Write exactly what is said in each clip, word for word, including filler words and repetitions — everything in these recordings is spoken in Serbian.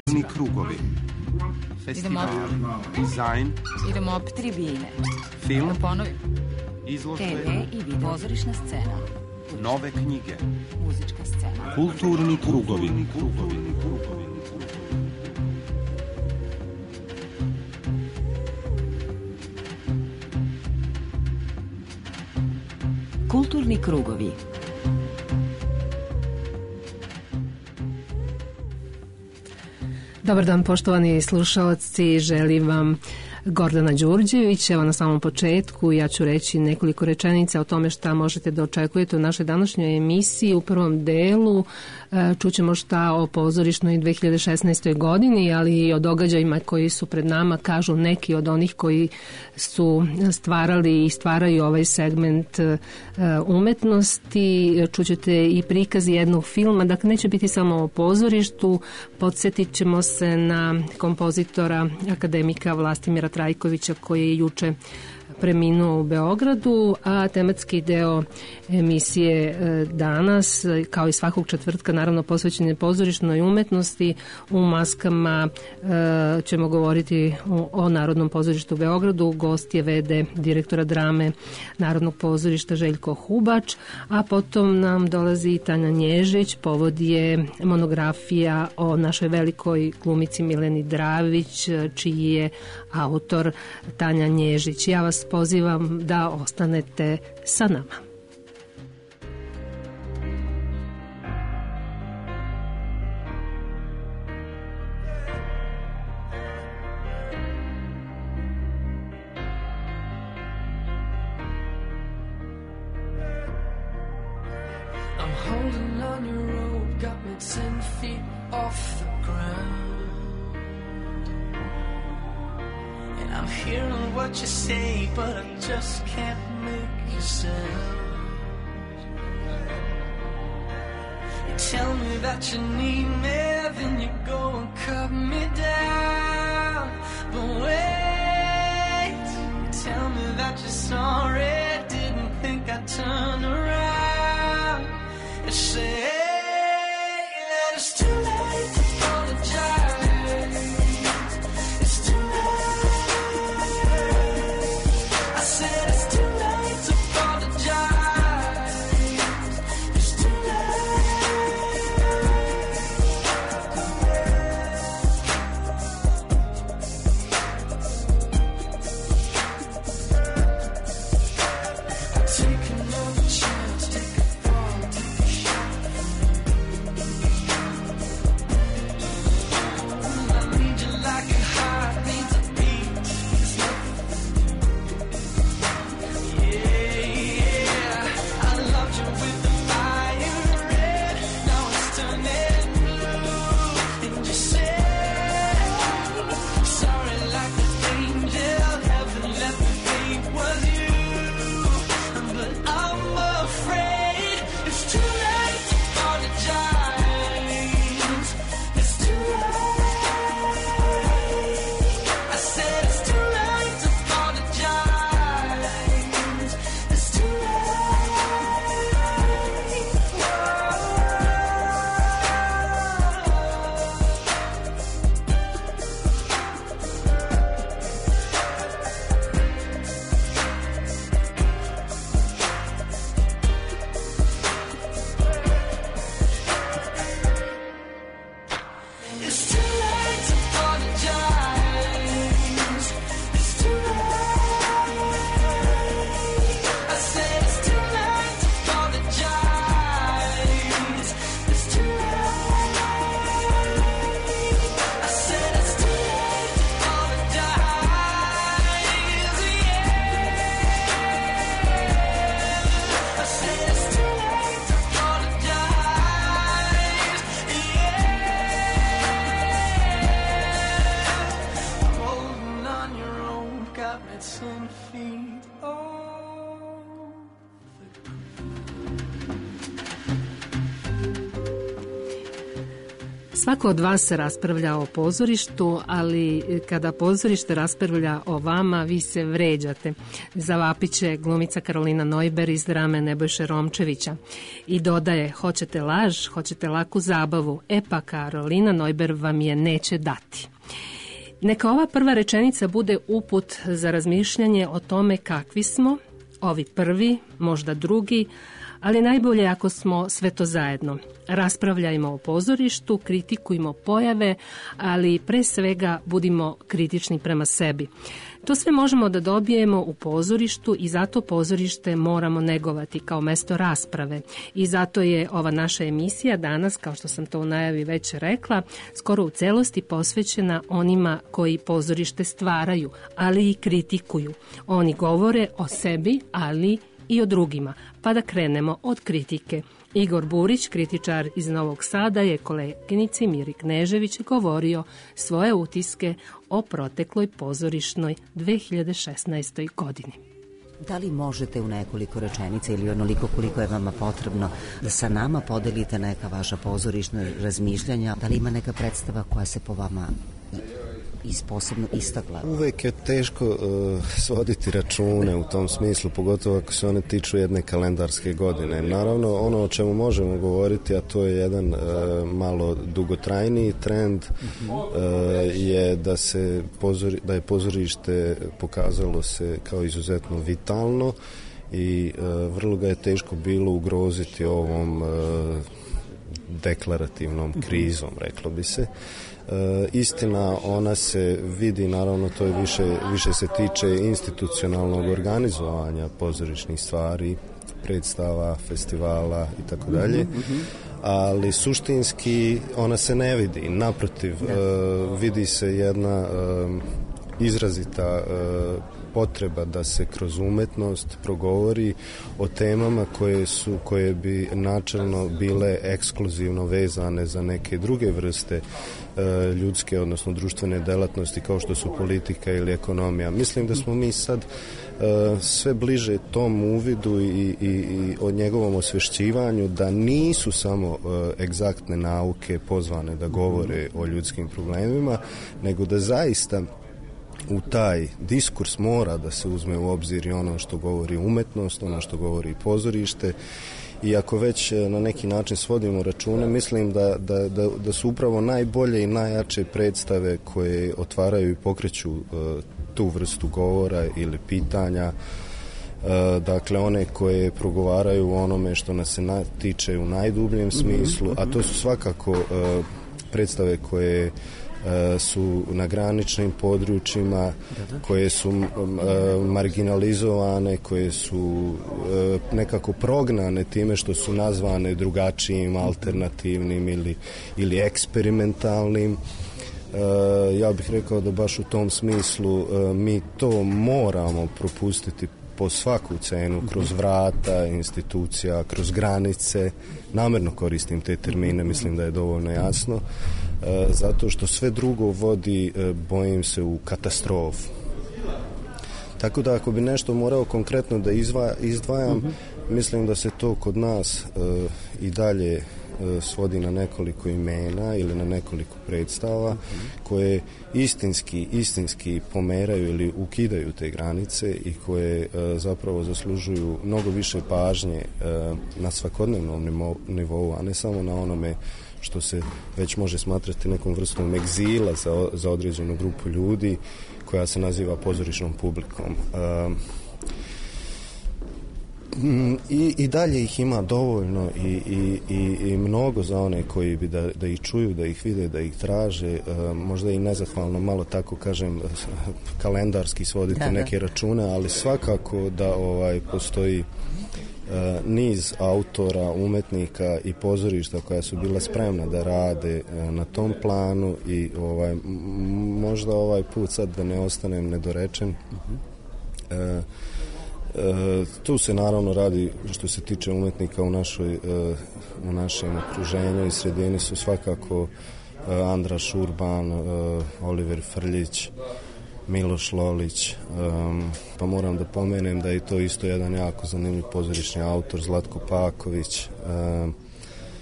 Krugovi. Festival, dizajn, idemo op tribine, film, da ponovim, izložbe, te ve i video, pozorišna scena, nove knjige, muzička scena, kulturni krugovi. Kulturni krugovi. Dobar dan, poštovani slušalci, želim vam Gordana Đurđević. Evo na samom početku ja ću reći nekoliko rečenica o tome šta možete da očekujete u našoj današnjoj emisiji. U prvom delu čućemo šta o pozorišnoj dve hiljade šesnaestoj godini, ali i o događajima koji su pred nama, kažu neki od onih koji su stvarali i stvaraju ovaj segment umetnosti. Čućete i prikaz jednog filma, dakle neće biti samo o pozorištu, podsjetit ćemo se na kompozitora akademika Vlastimira Trajkovića koji je juče preminuo u Beogradu, a tematski deo emisije danas, kao i svakog četvrtka, naravno posvećen je pozorišnoj umetnosti. U maskama e, ćemo govoriti o, o Narodnom pozorištu u Beogradu. Gost je ve de direktora drame Narodnog pozorišta Željko Hubač, a potom nam dolazi Tanja Nježić. Povod je monografija o našoj velikoj glumici Mileni Dravić, čiji je autor Tanja Nježić. Ja vas pozivam da ostanete sa nama. I'm holding on your rope, got me ten feet off the ground. I'm hearing what you say, but I just can't make you sound. You tell me that you need me, then you go and cut me down. But wait, you tell me that you're sorry, didn't think I'd turn around and say that it's too late to apologize. It's too late. It's too late. Svako od vas se raspravlja o pozorištu, ali kada pozorište raspravlja o vama, vi se vređate. Zavapit će glumica Karolina Neuber iz drame Nebojše Romčevića i dodaje: hoćete laž, hoćete laku zabavu, e pa Karolina Neuber vam je neće dati. Neka ova prva rečenica bude uput za razmišljanje o tome kakvi smo, ovi prvi, možda drugi, ali najbolje ako smo sve to zajedno. Raspravljajmo o pozorištu, kritikujmo pojave, ali pre svega budimo kritični prema sebi. To sve možemo da dobijemo u pozorištu i zato pozorište moramo negovati kao mesto rasprave. I zato je ova naša emisija danas, kao što sam to u najavi već rekla, skoro u celosti posvećena onima koji pozorište stvaraju, ali i kritikuju. Oni govore o sebi, ali i o drugima. Pa da krenemo od kritike. Igor Burić, kritičar iz Novog Sada, je koleginici Miri Knežević govorio svoje utiske o protekloj pozorišnoj dve hiljade šesnaestoj. godini. Da li možete u nekoliko rečenica ili onoliko koliko je vama potrebno da sa nama podelite neka vaša pozorišna razmišljanja? Da li ima neka predstava koja se po vama is posebno istakla? Uvek je teško uh, svoditi račune u tom smislu, pogotovo ako se one tiču jedne kalendarske godine. Naravno, ono o čemu možemo govoriti, a to je jedan uh, malo dugotrajniji trend, uh, je da se pozori, da je pozorište pokazalo se kao izuzetno vitalno i uh, vrlo ga je teško bilo ugroziti ovom uh, deklarativnom krizom, reklo bi se. E, istina, ona se vidi, naravno to je više, više se tiče institucionalnog organizovanja pozorišnih stvari, predstava, festivala i tako dalje, ali suštinski ona se ne vidi, naprotiv, e, vidi se jedna e, izrazita e, potreba da se kroz umetnost progovori o temama koje su, koje bi načelno bile ekskluzivno vezane za neke druge vrste e, ljudske, odnosno društvene delatnosti kao što su politika ili ekonomija. Mislim da smo mi sad e, sve bliže tom uvidu i, i, i o njegovom osvešćivanju da nisu samo e, egzaktne nauke pozvane da govore o ljudskim problemima, nego da zaista u taj diskurs mora da se uzme u obzir i ono što govori umetnost, ono što govori pozorište. I ako već na neki način svodimo račune, mislim da, da, da, da su upravo najbolje i najjače predstave koje otvaraju i pokreću uh, tu vrstu govora ili pitanja. Uh, dakle, one koje progovaraju o onome što nas se na, tiče u najdubljem smislu, a to su svakako uh, predstave koje su na graničnim područjima, koje su marginalizovane, koje su nekako prognane time što su nazvane drugačijim, alternativnim ili, ili eksperimentalnim. Ja bih rekao da baš u tom smislu mi to moramo propustiti po svaku cenu, kroz vrata institucija, kroz granice. Namjerno koristim te termine, mislim da je dovoljno jasno, e, zato što sve drugo vodi, e, bojim se, u katastrofu. Tako da ako bi nešto morao konkretno da izdvaja, izdvajam, uh-huh. mislim da se to kod nas e, i dalje e, svodi na nekoliko imena ili na nekoliko predstava uh-huh. koje istinski, istinski pomeraju ili ukidaju te granice i koje e, zapravo zaslužuju mnogo više pažnje e, na svakodnevnom nivou, nivou, a ne samo na onome što se već može smatrati nekom vrstom egzila za, za određenu grupu ljudi koja se naziva pozorišnom publikom. E, I, i dalje ih ima dovoljno i, i, i, i mnogo za one koji bi da, da ih čuju, da ih vide, da ih traže, e, možda i nezahvalno malo tako kažem kalendarski svoditi da, neke da. račune, ali svakako da ovaj postoji e, niz autora, umetnika i pozorišta koja su bila spremna da rade e, na tom planu i ovaj m- možda ovaj put sad da ne ostanem nedorečen. E, E, tu se naravno radi, što se tiče umetnika u našoj e, u našem okruženju i sredini su svakako e, Andra Šurban, e, Oliver Frljić, Miloš Lolić, e, pa moram da pomenem da je to isto jedan jako zanimljiv pozorišni autor, Zlatko Paković, e,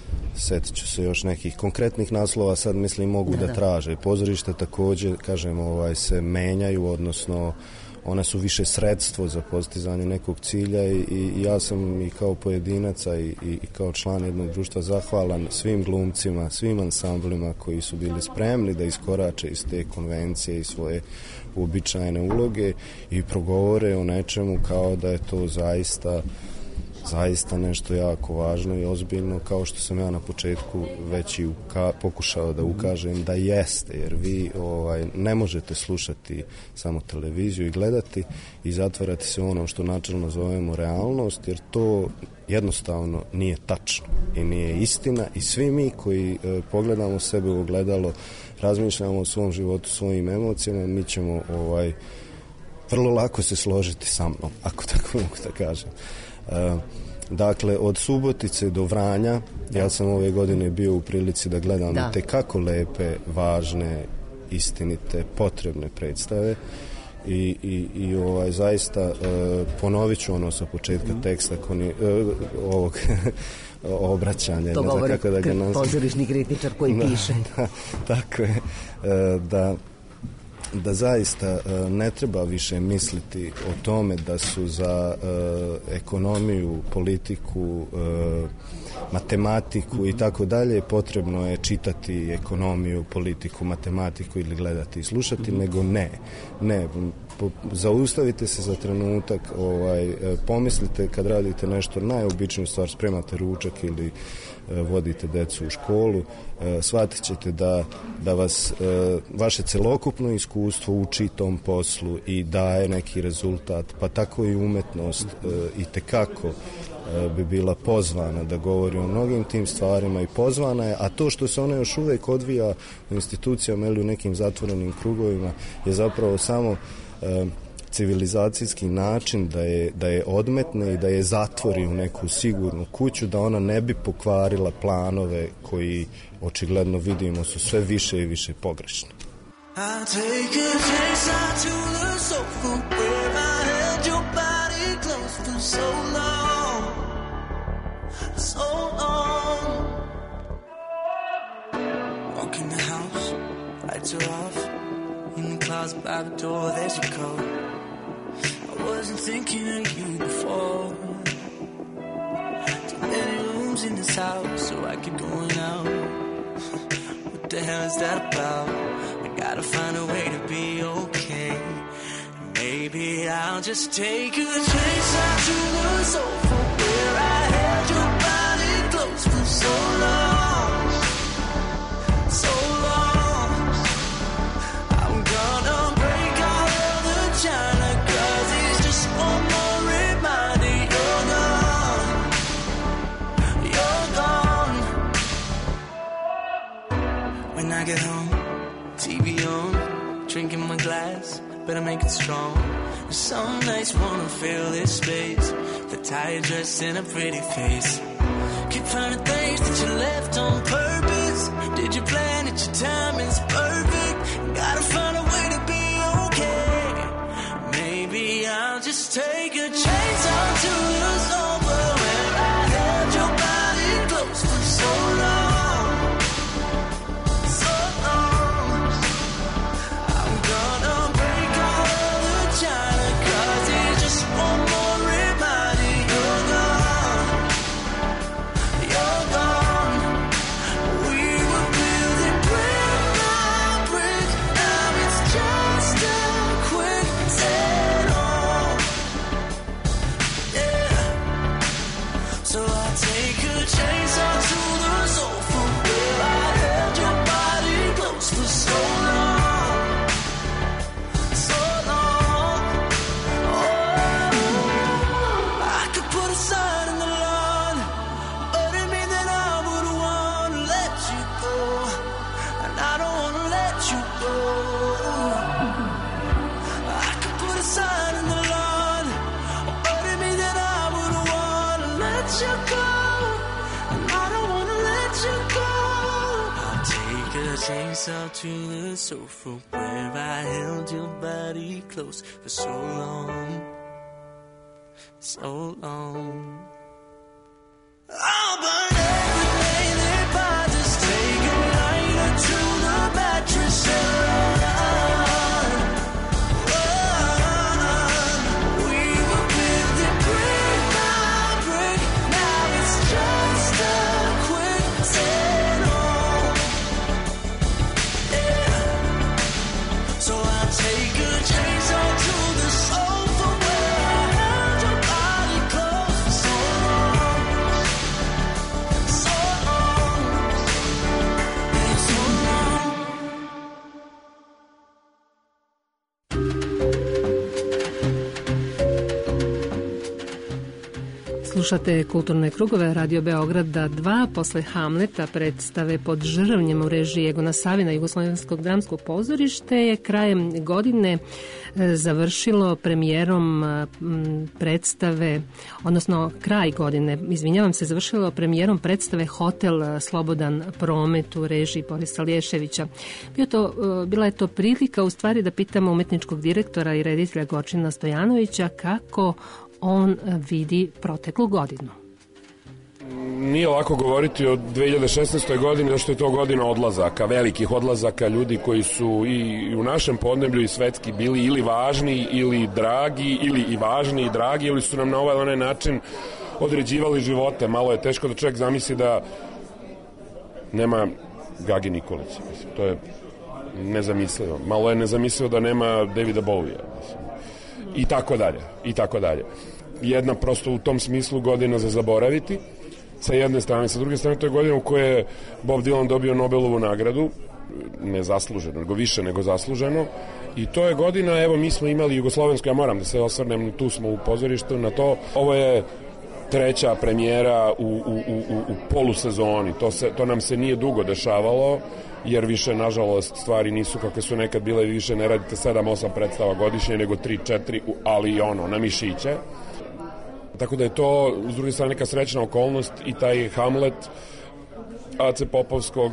Sjetit ću se još nekih konkretnih naslova, sad mislim mogu da, da traže. Pozorište također, kažem, ovaj, se menjaju, odnosno one su više sredstvo za postizanje nekog cilja i, i ja sam i kao pojedinaca i, i, i kao član jednog društva zahvalan svim glumcima, svim ansamblima koji su bili spremni da iskorače iz te konvencije i svoje uobičajene uloge i progovore o nečemu kao da je to zaista zaista nešto jako važno i ozbiljno, kao što sam ja na početku već i uka- pokušao da ukažem da jeste, jer vi ovaj, ne možete slušati samo televiziju i gledati i zatvarati se ono što načelno zovemo realnost, jer to jednostavno nije tačno i nije istina i svi mi koji e, pogledamo sebe u ogledalo, razmišljamo o svom životu, svojim emocijama, mi ćemo ovaj, vrlo lako se složiti sa mnom, ako tako mogu da kažem. Uh, dakle, od Subotice do Vranja, ja sam ove godine bio u prilici da gledam da. te kako lepe, važne, istinite, potrebne predstave i, i, i ovaj, zaista uh, ponovit ću ono sa početka mm. teksta koni, uh, ovog obraćanja. To govori kako da ga nazvam. Pozorišni kritičar koji da, piše. Da, tako je. Uh, da da zaista uh, ne treba više misliti o tome da su za uh, ekonomiju, politiku, uh, matematiku i tako dalje potrebno je čitati ekonomiju, politiku, matematiku ili gledati i slušati, mm-hmm. nego ne. Ne, po, zaustavite se za trenutak, ovaj, pomislite kad radite nešto najobičniju stvar, spremate ručak ili vodite decu u školu, shvatit ćete da, da vas vaše celokupno iskustvo uči tom poslu i daje neki rezultat, pa tako i umetnost i tekako bi bila pozvana da govori o mnogim tim stvarima i pozvana je, a to što se ona još uvijek odvija u institucijama ili u nekim zatvorenim krugovima je zapravo samo civilizacijski način da je, da je odmetne i da je zatvori u neku sigurnu kuću, da ona ne bi pokvarila planove koji očigledno vidimo su sve više i više pogrešni. By the door, there's your coat. I wasn't thinking of you before. Too many rooms in this house, so I keep going out. What the hell is that about? I gotta find a way to be okay. Maybe I'll just take a chance out to the sofa where I held your body close for so long, so long. China, cause it's just one more reminder you're gone, you're gone. When I get home, T V on, drinking my glass, better make it strong. Some nights wanna fill this space, the tired dress and a pretty face. Keep finding things that you left on purpose. Did you plan it, your timing's perfect? Gotta find a way to be okay. Maybe I'll just take a chance onto the sofa where I held your body close for so long, so long. I'm gonna break all of the china, cause it's just one more reminder you're gone, you're gone. We were building brick by brick, now it's just a quick set. So I'll take a chance onto the sofa where I held your body close for so long, so long. Oh, I could put a sign in the lawn, but it means that I would want to let you go, and I don't want to let you go. I could put a sign in the lawn, but it means that I would want to let you go, and I don't want to let you go. I'll take a chance out to the sofa where I held your body close for so long, so long. I'll burn everything Slušate Kulturne krugove Radio Beograda dva. Posle Hamleta, predstave Pod žrvnjem u režiji Egona Savina Jugoslovenskog dramskog pozorište, je krajem godine završilo premijerom predstave, odnosno kraj godine, izvinjavam se, završilo premijerom predstave Hotel Slobodan promet u režiji Borisa Lješevića. Bio to, bila je to prilika u stvari da pitamo umetničkog direktora i reditelja Gorčina Stojanovića kako on vidi proteklu godinu. Nije lako govoriti o dve hiljade šesnaestoj godini, zašto je to godina odlazaka, velikih odlazaka ljudi koji su i u našem podneblju i svetski bili ili važni ili dragi, ili i važni i dragi, ili su nam na ovaj onaj način određivali živote. Malo je teško da čovjek zamisli da nema Gagi Nikolića. Mislim, to je nezamislivo. Malo je nezamislivo da nema Davida Bowija. Mislim. I tako dalje, i tako dalje. Jedna prosto u tom smislu godina za zaboraviti, sa jedne strane. Sa druge strane, to je godina u kojoj je Bob Dylan dobio Nobelovu nagradu, ne zasluženo, nego više nego zasluženo. I to je godina, evo, mi smo imali jugoslovensku, ja moram da se osvrnem, tu smo u pozorištu na to. Ovo je treća premijera u, u, u, u polusezoni. To, se, to nam se nije dugo dešavalo, jer više, nažalost, stvari nisu kakve su nekad bile, više ne radite sedam osam predstava godišnje, nego tri četiri, ali i ono, na mišiće. Tako da je to, s druge strane, neka srećna okolnost i taj Hamlet Ace Popovskog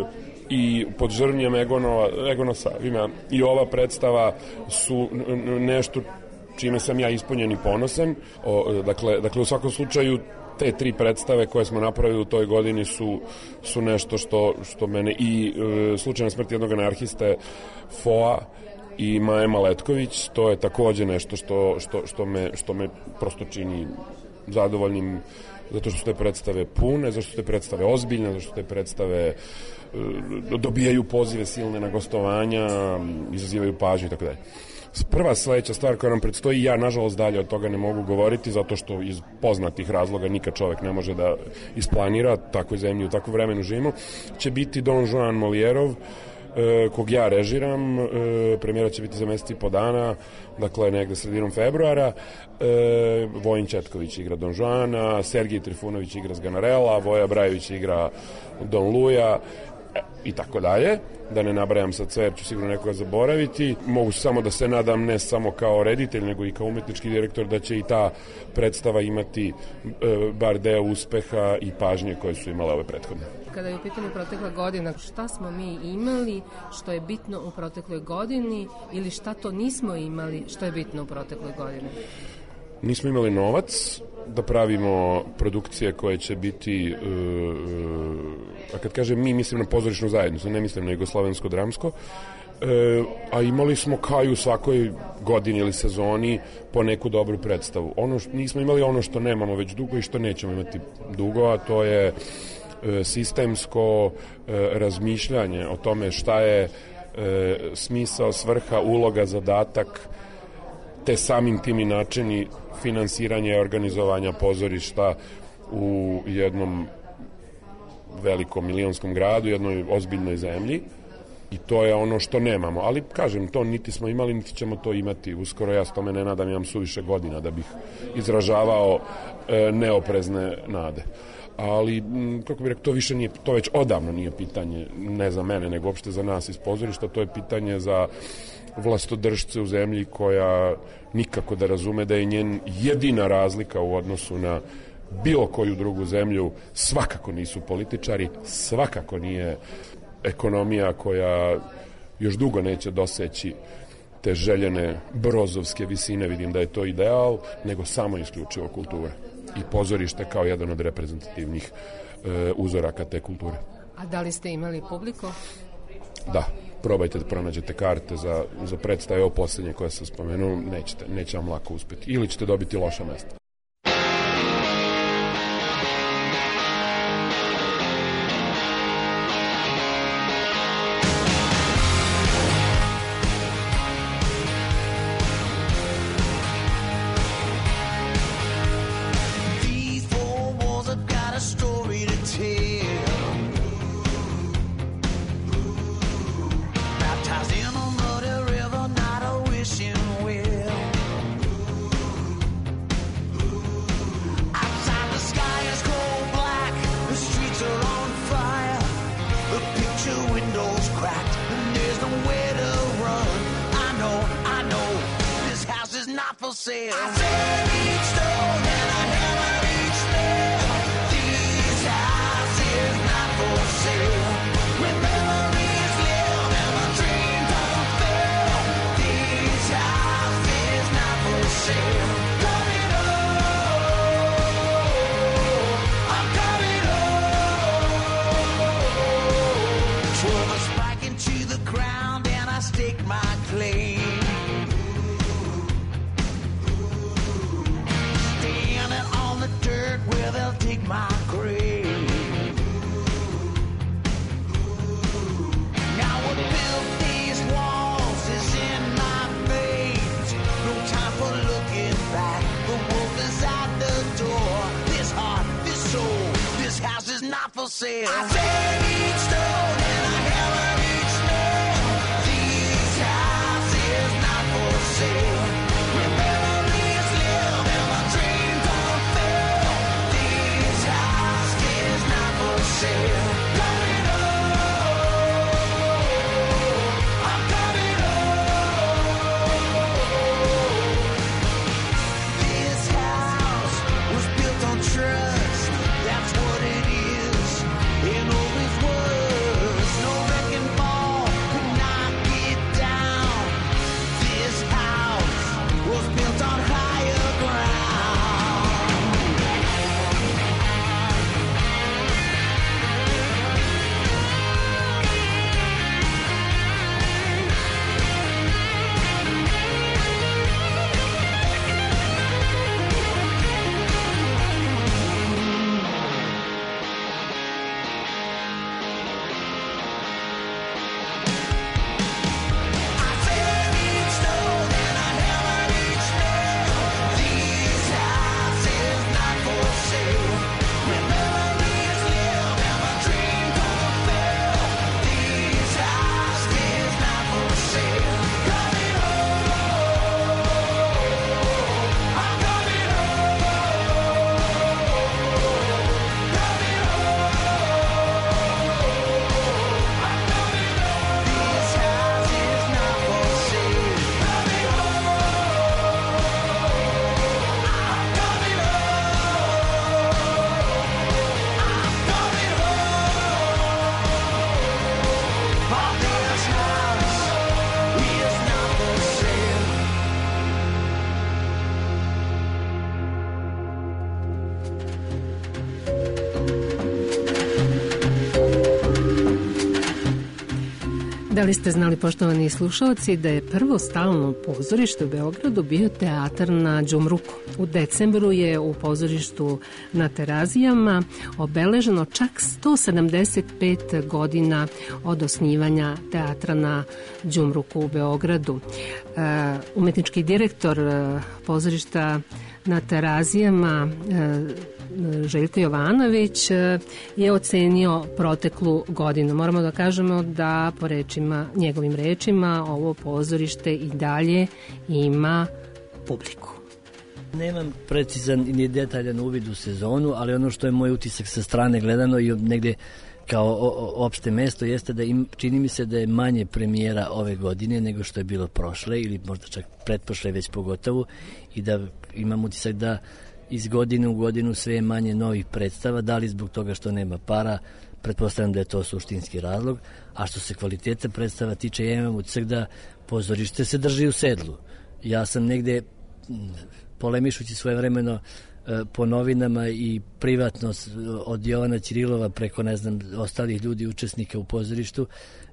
i Pod žrvnjem Egonova, Egona Savina i ova predstava su nešto čime sam ja ispunjen i ponosan. O, dakle, dakle, u svakom slučaju, te tri predstave koje smo napravili u toj godini su, su nešto što, što mene i e, Slučajna smrt jednog anarhiste F O A i Maje Maletković, to je takođe nešto što, što, što, me, što me prosto čini zadovoljnim, zato što su te predstave pune, zato što su te predstave ozbiljne, zato što te predstave e, dobijaju pozive silne na gostovanja, izazivaju pažnju i tako dalje. Prva sledeća stvar koja nam predstoji, ja nažalost dalje od toga ne mogu govoriti, zato što iz poznatih razloga nikad čovek ne može da isplanira, takvoj zemlji u takvom vremenu živimo, će biti Don Juan Molijerov, e, kog ja režiram, e, premijera će biti za mesec i po dana, dakle negde sredinom februara. e, Vojin Četković igra Don Juana, Sergij Trifunović igra Zganarela, Voja Brajević igra Don Luja, i tako dalje, da ne nabrajam sad sve jer ću sigurno nekoga zaboraviti. Mogu samo da se nadam, ne samo kao reditelj nego i kao umetnički direktor, da će i ta predstava imati e, bar deo uspeha i pažnje koje su imale ove prethodne. Kada je u pitanju protekla godina, šta smo mi imali što je bitno u protekloj godini ili šta to nismo imali što je bitno u protekloj godini? Nismo imali novac da pravimo produkcije koje će biti, uh, a kad kažem mi, mislim na pozorišnu zajednicu, ne mislim na jugoslovensko dramsko, uh, a imali smo kao i u svakoj godini ili sezoni po neku dobru predstavu. Ono što, nismo imali ono što nemamo već dugo i što nećemo imati dugo, a to je uh, sistemsko uh, razmišljanje o tome šta je uh, smisao, svrha, uloga, zadatak, te samim tim i načini finansiranja i organizovanja pozorišta u jednom velikom milionskom gradu, jednoj ozbiljnoj zemlji, i to je ono što nemamo. Ali, kažem, to niti smo imali, niti ćemo to imati. Uskoro ja s tome ne nadam, imam suviše godina da bih izražavao e, neoprezne nade. Ali, kako bih rekao, to više nije, to već odavno nije pitanje, ne za mene, nego uopšte za nas iz pozorišta, to je pitanje za vlastodržce u zemlji koja nikako da razume da je njen jedina razlika u odnosu na bilo koju drugu zemlju svakako nisu političari, svakako nije ekonomija koja još dugo neće doseći te željene brozovske visine, vidim da je to ideal, nego samo isključivo kultura i pozorište kao jedan od reprezentativnih e, uzoraka te kulture. A da li ste imali publiku? Da, probajte da pronađete karte za, za predstave, ovo poslednje koje sam spomenuo, nećete, neće vam lako uspeti. Ili ćete dobiti loša mesta. Well, for sale. I said each stone and I hammered each nail. These houses not for sale. When memories live and my dreams don't fail. These houses not for sale. Coming home, I'm coming home. Twirl a spike into the ground and I stake my claim. Standing on the dirt where they'll dig my grave. Now what built these walls is in my veins. No time for looking back. The wolf is out the door. This heart, this soul, this house is not for sale. I said each stone and I hammered each nail. These houses not for sale. When memories live and my dreams don't fail. These houses not for sale. Coming home, I'm coming home. This house was built on trust. That's what it is. It always was. No wrecking ball could knock it down. This house was built on higher ground. I said each stone and I hammered each nail. These houses not for sale. When memories live and my dreams don't fail. These houses not for sale. Coming home, I'm coming home. Coming home, I'm coming home. These houses not for sale. Coming home, I'm coming home. I'm coming home. Oh, this house is not for sale. Da li ste znali, poštovani slušalci, da je prvo stalno pozorište u Beogradu bio teatar na Đumruku? U decembru je u pozorištu na Terazijama obeleženo čak sto sedamdeset pet godina od osnivanja teatra na Đumruku u Beogradu. E, umetnički direktor e, pozorišta na Terazijama e, Željko Jovanović e, je ocenio proteklu godinu. Moramo da kažemo da po rečima, njegovim rečima, ovo pozorište i dalje ima publiku. Nemam precizan ni detaljan uvid u sezonu, ali ono što je moj utisak sa strane gledano i negde kao o, o, opšte mesto jeste da im, čini mi se da je manje premijera ove godine nego što je bilo prošle ili možda čak pretprošle već pogotovo i da imam utisak da iz godine u godinu sve je manje novih predstava, da li zbog toga što nema para, pretpostavljam da je to suštinski razlog, a što se kvaliteta predstava tiče, ja imam utisak da pozorište se drži u sedlu. Ja sam negde polemišući svojevremeno po novinama i privatno od Jovana Ćirilova preko, ne znam, ostalih ljudi, učesnika u pozorištu,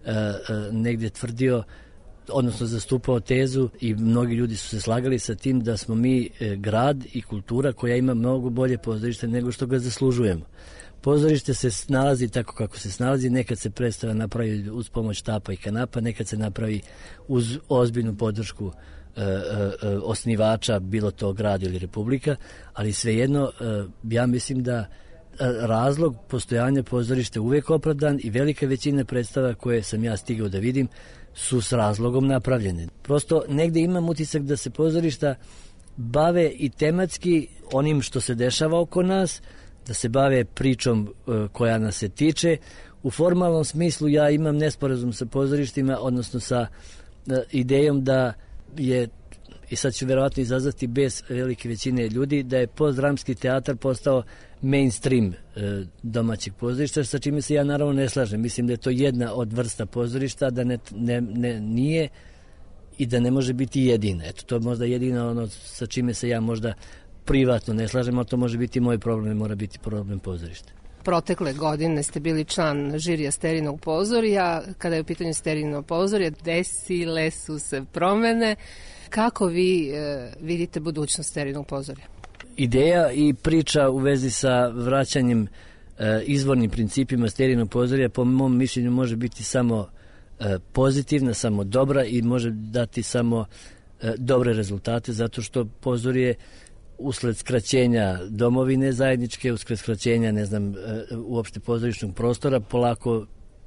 negde tvrdio, odnosno zastupao tezu i mnogi ljudi su se slagali sa tim da smo mi grad i kultura koja ima mnogo bolje pozorište nego što ga zaslužujemo. Pozorište se nalazi tako kako se nalazi, nekad se predstava napravi uz pomoć tapa i kanapa, nekad se napravi uz ozbiljnu podršku e, e, osnivača, bilo to grad ili republika, ali svejedno e, ja mislim da razlog postojanja pozorišta uvek opravdan i velika većina predstava koje sam ja stigao da vidim su s razlogom napravljene. Prosto negde imam utisak da se pozorišta bave i tematski onim što se dešava oko nas, da se bave pričom koja nas se tiče. U formalnom smislu ja imam nesporazum sa pozorištima, odnosno sa idejom da je i sad ću verovatno izazvati bez velike većine ljudi, da je postdramski teatar postao mainstream e, domaćeg pozorišta, sa čime se ja naravno ne slažem. Mislim da je to jedna od vrsta pozorišta, da ne, ne, ne, nije i da ne može biti jedina. Eto, to je možda jedino ono sa čime se ja možda privatno ne slažem, ali to može biti moj problem, ne mora biti problem pozorišta. Protekle godine ste bili član žirija Sterinog pozorja. Kada je u pitanju Sterino pozorje, desile su se promene. Kako vi e, vidite budućnost Sterinog pozorja? Ideja i priča u vezi sa vraćanjem e, izvornim principima Sterinog pozorja po mom mišljenju može biti samo e, pozitivna, samo dobra i može dati samo e, dobre rezultate, zato što pozorje usled skraćenja domovine zajedničke, usled skraćenja, ne znam, uopšte pozorišnog prostora, polako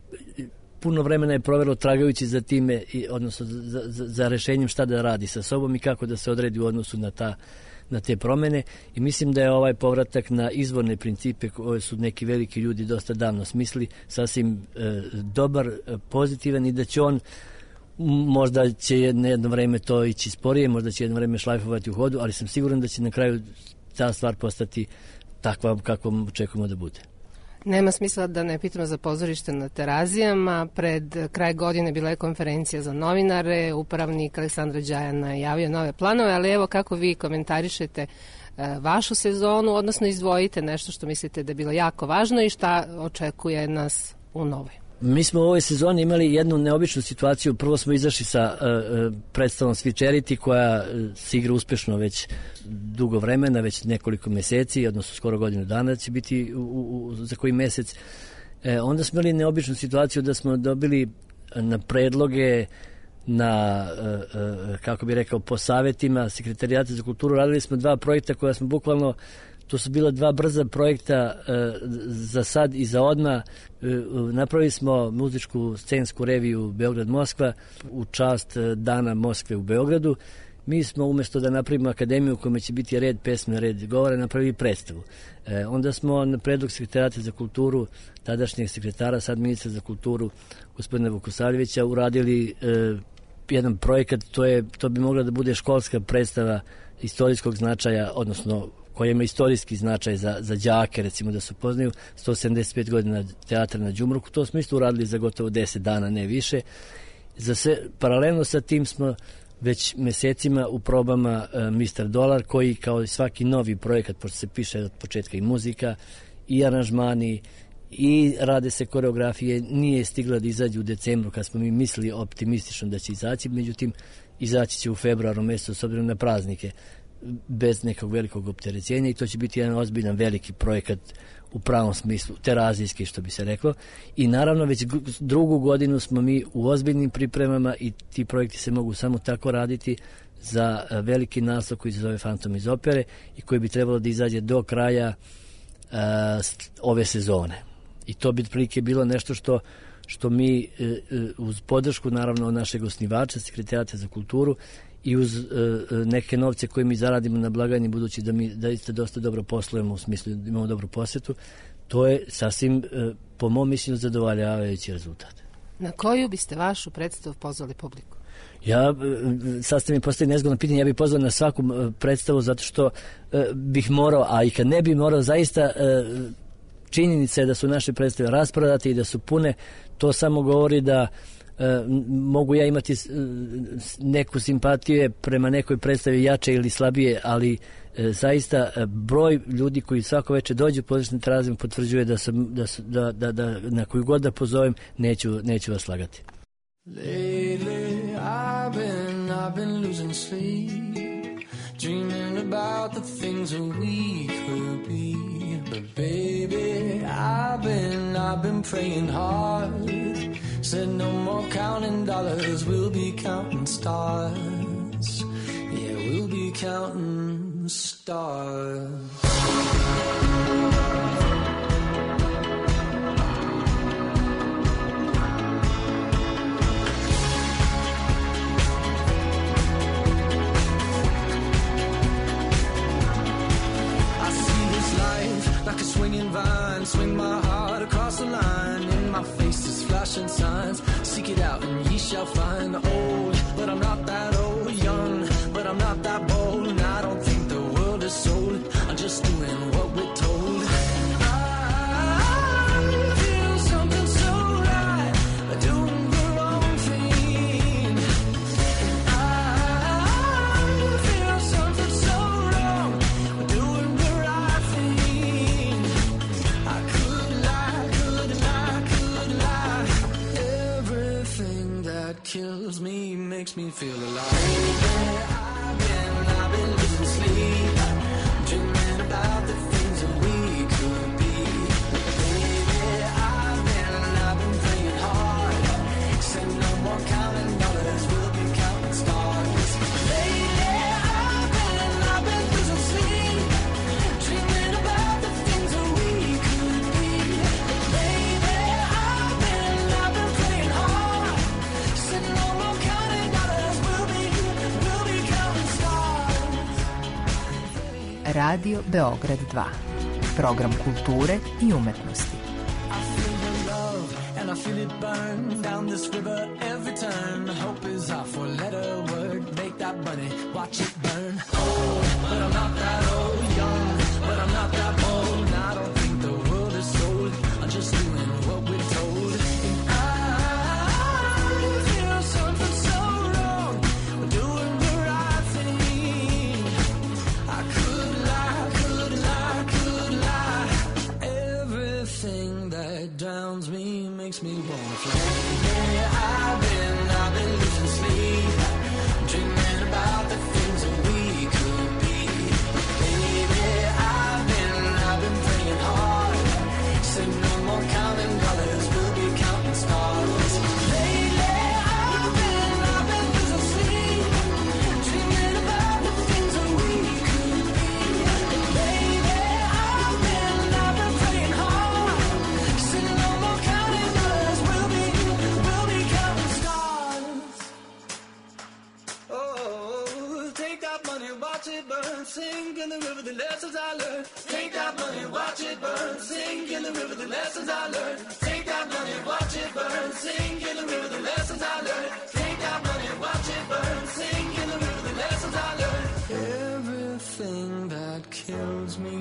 puno vremena je provelo tragajući za time, odnosno za, za, za rešenjem šta da radi sa sobom i kako da se odredi u odnosu na, ta, na te promene. I mislim da je ovaj povratak na izvorne principe koje su neki veliki ljudi dosta davno smisli, sasvim e, dobar, pozitivan i da će on možda će jedno vreme to ići sporije, možda će jedno vreme šlajfovati u hodu, ali sam siguran da će na kraju ta stvar postati takva kakvom očekujemo da bude. Nema smisla da ne pitamo za pozorište na Terazijama. Pred kraj godine bila je konferencija za novinare, upravnik Aleksandra Đajan najavio nove planove, ali evo kako vi komentarišete vašu sezonu, odnosno izdvojite nešto što mislite da je bilo jako važno i šta očekuje nas u novoj. Mi smo u ovoj sezoni imali jednu neobičnu situaciju. Prvo smo izašli sa uh, predstavom Svi Charity koja uh, se igra uspešno već dugo vremena, već nekoliko meseci, odnosno skoro godinu dana će biti u, u, za koji mesec. E, onda smo imali neobičnu situaciju da smo dobili na predloge, na, uh, uh, kako bi rekao, po savetima Sekretarijata za kulturu. Radili smo dva projekta koja smo bukvalno, to su bila dva brza projekta e, za sad i za odmah. E, napravili smo muzičku scensku reviju Beograd-Moskva u čast Dana Moskve u Beogradu. Mi smo umjesto da napravimo akademiju u kojoj će biti red pesme, red govora, napravili predstavu. E, onda smo na predlog Sekretarijata za kulturu, tadašnjeg sekretara, sad ministra za kulturu, gospodina Vukosavljevića, uradili e, jedan projekat, to, je, to bi mogla da bude školska predstava istorijskog značaja, odnosno koja ima istorijski značaj za, za đake, recimo da se upoznaju, sto sedamdeset pet godina teatra na Đumruku. To smo isto uradili za gotovo deset dana, ne više. Za sve, paralelno sa tim smo već mesecima u probama uh, mister Dolar, koji kao i svaki novi projekat, pošto se piše od početka i muzika, i aranžmani, i rade se koreografije, nije stigla da izađe u decembru kad smo mi mislili optimistično da će izaći, međutim izaći će u februaru mjesecu s obzirom na praznike, bez nekog velikog opterećenja, i to će biti jedan ozbiljan veliki projekat u pravom smislu, terazijski što bi se reklo. I naravno već drugu godinu smo mi u ozbiljnim pripremama i ti projekti se mogu samo tako raditi za veliki naslov koji se zove Fantom iz opere i koji bi trebalo da izađe do kraja uh, ove sezone. I to bi prilike bilo nešto što što mi uh, uz podršku naravno od našeg osnivača, Sekretarijata za kulturu, i uz uh, neke novce koje mi zaradimo na blagajni, budući da mi da isto dosta dobro poslujemo, u smislu da imamo dobru posetu, to je sasvim, uh, po mom mišljenju, zadovoljavajući rezultat. Na koju biste vašu predstavu pozvali publiku? Ja, sad ste mi postavili nezgodno pitanje, ja bih pozvao na svaku predstavu zato što uh, bih morao, a i kad ne bih morao, zaista uh, činjenica je da su naše predstave rasprodate i da su pune, to samo govori da E, mogu ja imati neku simpatiju prema nekoj predstavi jače ili slabije, ali e, zaista broj ljudi koji svako veče dođu u pozorišne Terazije potvrđuje da, sam, da, da, da, da na koju god da pozovem neću, neću vas lagati. Lately I've been, I've been losing sleep, dreaming about the things that we could be. But baby, I've been, I've been praying hard. Said no more counting dollars, we'll be counting stars. Yeah, we'll be counting stars. Like a swinging vine, swing my heart across the line. In my face is flashing signs. Seek it out and ye shall find. Old, but I'm not that old. Young, but I'm not makes me feel alive. I've been, I've been losing sleep, dreaming about the things that we could be. Baby, I've been, I've been praying hard, said no more counting dollars, we'll be counting stars. Lately, I've been, I've been losing sleep, dreaming about the things that we could be. Baby, I've been, I've been praying hard, said no more counting dollars, we'll be, we'll be counting stars. Radio Beograd dva. Program kulture i umetnosti. I feel the love and I feel it burn down this river every turn. Hope is our four-letter word. Make that money, watch it burn. Old, but I'm not that old. Young, but I'm not that bold. And I don't think the world is sold. I'm just doing what we're told. And I feel something so wrong. We're doing the right thing. I could lie, could lie, could lie. Everything that drowns me makes me wanna fly. Yeah, I've been, I've been losing sleep, dreaming about the things that we could be. Baby, I've been, I've been praying hard, said no more counting dollars, we'll be counting stars. Lately, I've been, I've been losing sleep, dreaming about the things that we could be. Baby, I've been, I've been praying hard, said no more counting dollars, we'll be, we'll be counting stars. Oh, take that money, watch it burn, sink in the river, the lessons I learned. Take that money, watch it burn, sink in the river, the lessons I learned. Take that money, watch it burn, sink in the river, the lessons I learned. Take that money, watch it burn, sink in the river, the lessons I learned. Everything that kills me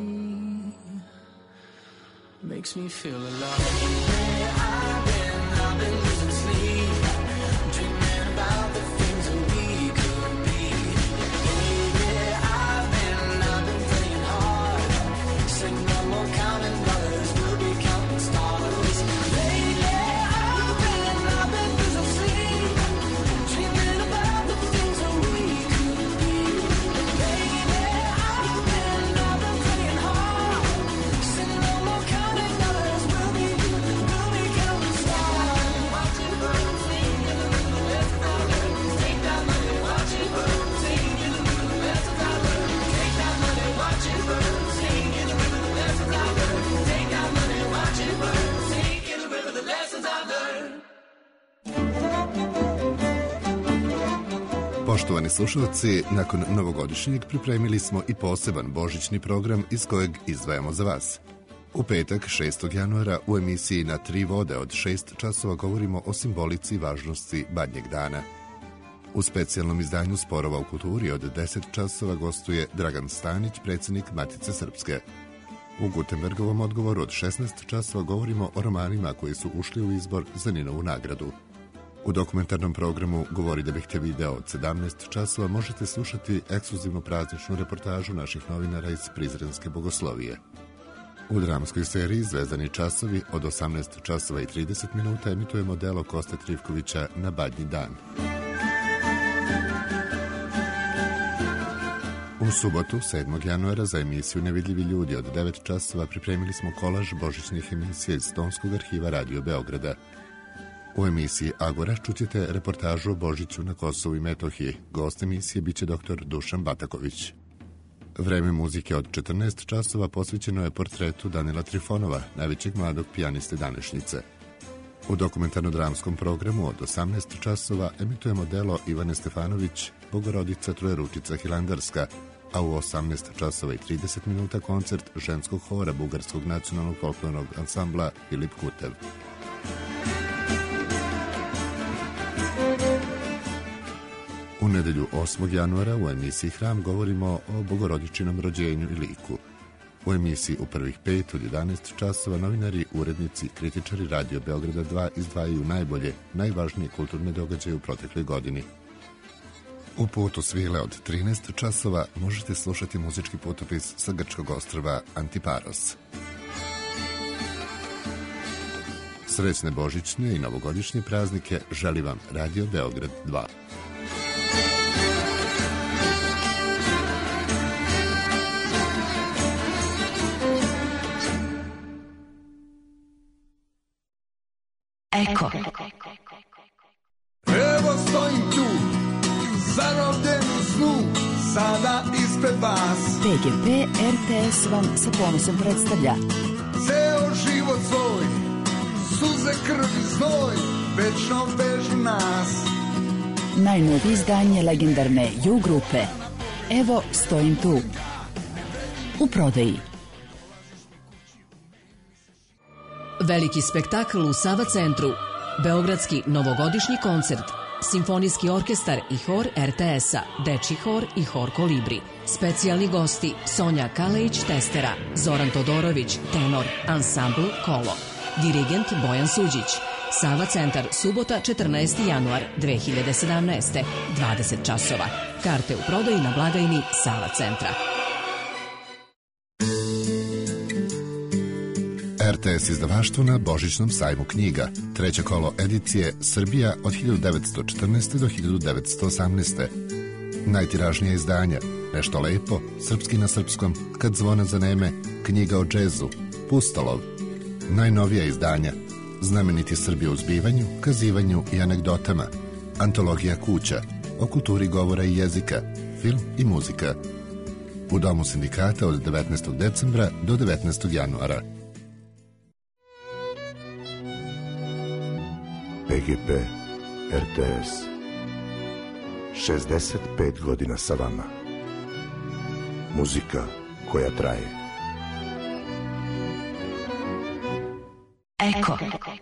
makes me feel alive. Yeah, I've been, I've been losing sleep, dreaming about the things that we could be. Baby, I've been, I've been praying hard, said no more counting dollars, we'll be counting stars. Lately, I've been, I've been losing sleep, dreaming about the things that we could be. Baby, I've been, I've been praying hard, said no more counting dollars, we'll be, we'll be counting stars. Watch it burn, sing in the river, the lessons I learned. Take that money, watch it burn, sing in the river, the lessons I learned. Take that money, watch it burn, sing in the river, the lessons I learned. Take that money, watch it burn, sing in the river, the lessons I learned. Poštovani slušalci, nakon novogodišnjeg pripremili smo i poseban božićni program iz kojeg izdvajamo za vas. U petak, šestog januara, u emisiji Na tri vode od šest časova govorimo o simbolici i važnosti Badnjeg dana. U specijalnom izdanju Sporova u kulturi od deset časova gostuje Dragan Stanić, predsjednik Matice Srpske. U Gutenbergovom odgovoru od šesnaest časova govorimo o romanima koji su ušli u izbor za Ninovu nagradu. U dokumentarnom programu Govori da bih te video od sedamnaest časova možete slušati ekskluzivnu prazničnu reportažu naših novinara iz Prizrenske bogoslovije. U dramskoj seriji Zvezdani časovi od osamnaest časova i trideset minuta emitujemo delo Koste Trivkovića Na Badnji dan. U subotu, sedmog januara, za emisiju Nevidljivi ljudi od devet časova pripremili smo kolaž božićnih emisija iz Tonskog arhiva Radio Beograda. U emisiji Agora čućete reportažu o Božiću na Kosovu i Metohiji. Gost emisije biće doktor Dušan Bataković. Vreme muzike od četrnaest časova posvećeno je portretu Danila Trifonova, najvećeg mladog pijaniste današnjice. U dokumentarno-dramskom programu od osamnaest časova emitujemo delo Ivane Stefanović, Bogorodica Trojeručica Hilandarska, a u osamnaest časova i trideset minuta koncert ženskog hora Bugarskog nacionalnog folklornog ansambla Filip Kutev. U nedelju osmog januara u emisiji Hram govorimo o Bogorodičinom rođenju i liku. U emisiji u prvih pet od jedanaest časova novinari, urednici, kritičari Radio Beograda dva izdvajaju najbolje, najvažnije kulturne događaje u protekloj godini. U putu svile od trinaest časova možete slušati muzički putopis sa grčkog ostrva Antiparos. Srećne božićne i novogodišnje praznike želi vam Radio Beograd dva. Eko. Evo stojim tu, zarobljen u snu, sada ispred vas. P G P R T S vam sa ponosom predstavlja Ceo život svoj, suze, krv i znoj, večno vežu nas. najnovije izdanje legendarne U grupe. Evo stojim tu. U prodaji. Veliki spektakl u Sava centru. Beogradski novogodišnji koncert. Simfonijski orkestar i hor R T S-a, Dečji hor i hor Kolibri. Specijalni gosti Sonja Kalejić-Testera, Zoran Todorović, tenor, ansambl Kolo. Dirigent Bojan Suđić. Sava centar, subota četrnaesti januar dve hiljade sedamnaeste. dvadeset časova. Karte u prodaji na blagajni Sava centra. R T S izdavaštvo na Božićnom sajmu knjiga. Treće kolo edicije Srbija od hiljadu devetsto četrnaeste. do hiljadu devetsto osamnaeste. Najtiražnija izdanja Nešto lepo, Srpski na srpskom, Kad zvona zaneme, Knjiga o džezu, Pustolov. Najnovija izdanja Znameniti Srbi u zbivanju, kazivanju i anegdotama, Antologija kuća, o kulturi govora i jezika, film i muzika. U Domu sindikata od devetnaestog decembra do devetnaestog januara. P G P R T S šezdeset pet godina sa vama. Muzika koja traje. Eko.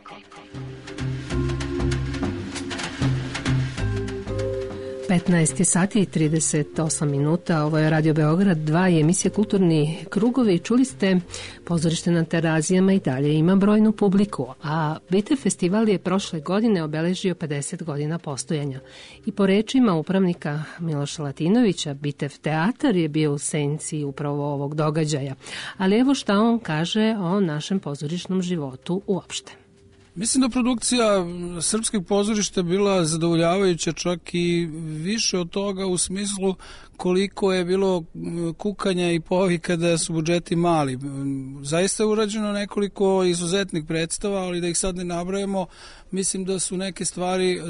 petnaest sati i trideset osam minuta, ovo je Radio Beograd dva i emisija Kulturni krugovi. Čuli ste, pozorište na Terazijama i dalje ima brojnu publiku, a Bitev festival je prošle godine obeležio pedeset godina postojanja. I po rečima upravnika Miloša Latinovića, Bitev teatar je bio u senci upravo ovog događaja. Ali evo šta on kaže o našem pozorišnom životu uopšte. Mislim da produkcija srpskih pozorišta bila zadovoljavajuća, čak i više od toga u smislu koliko je bilo kukanja i povika da su budžeti mali. Zaista je urađeno nekoliko izuzetnih predstava, ali da ih sad ne nabrajamo, mislim da su neke stvari,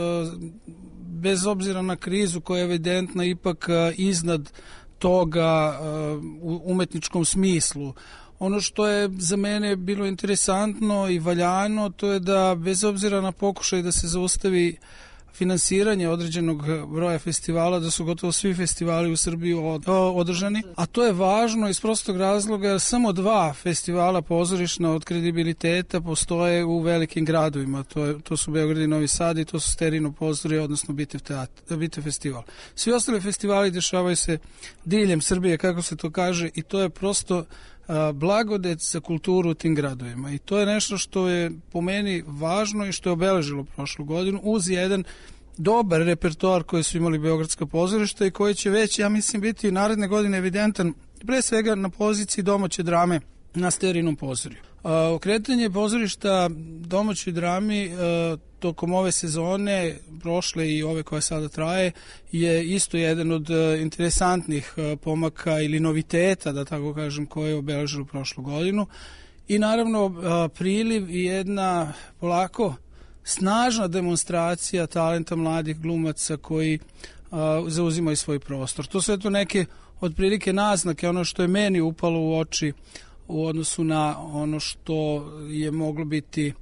bez obzira na krizu koja je evidentna, ipak iznad toga u umetničkom smislu. Ono što je za mene bilo interesantno i valjano, to je da bez obzira na pokušaj da se zaustavi finansiranje određenog broja festivala, da su gotovo svi festivali u Srbiji održani, a to je važno iz prostog razloga jer samo dva festivala pozorišna od kredibiliteta postoje u velikim gradovima, to, je, to su Beograd i Novi Sad i to su Sterino pozorje, odnosno Bitev, teatr, Bitev festival. Svi ostali festivali dešavaju se diljem Srbije, kako se to kaže, i to je prosto blagodet za kulturu u tim gradovima i to je nešto što je po meni važno i što je obeležilo prošlu godinu uz jedan dobar repertoar koji su imali beogradska pozorišta i koji će već, ja mislim, biti naredne godine evidentan pre svega na poziciji domaće drame na Sterinom pozorju. Okretanje pozorišta domaćoj drami tokom ove sezone, prošle i ove koja sada traje, je isto jedan od interesantnih pomaka ili noviteta, da tako kažem, koje je obeležilo prošlu godinu. I naravno priliv i jedna polako snažna demonstracija talenta mladih glumaca koji zauzimaju svoj prostor. To su eto neke otprilike naznake, ono što je meni upalo u oči u odnosu na ono što je moglo biti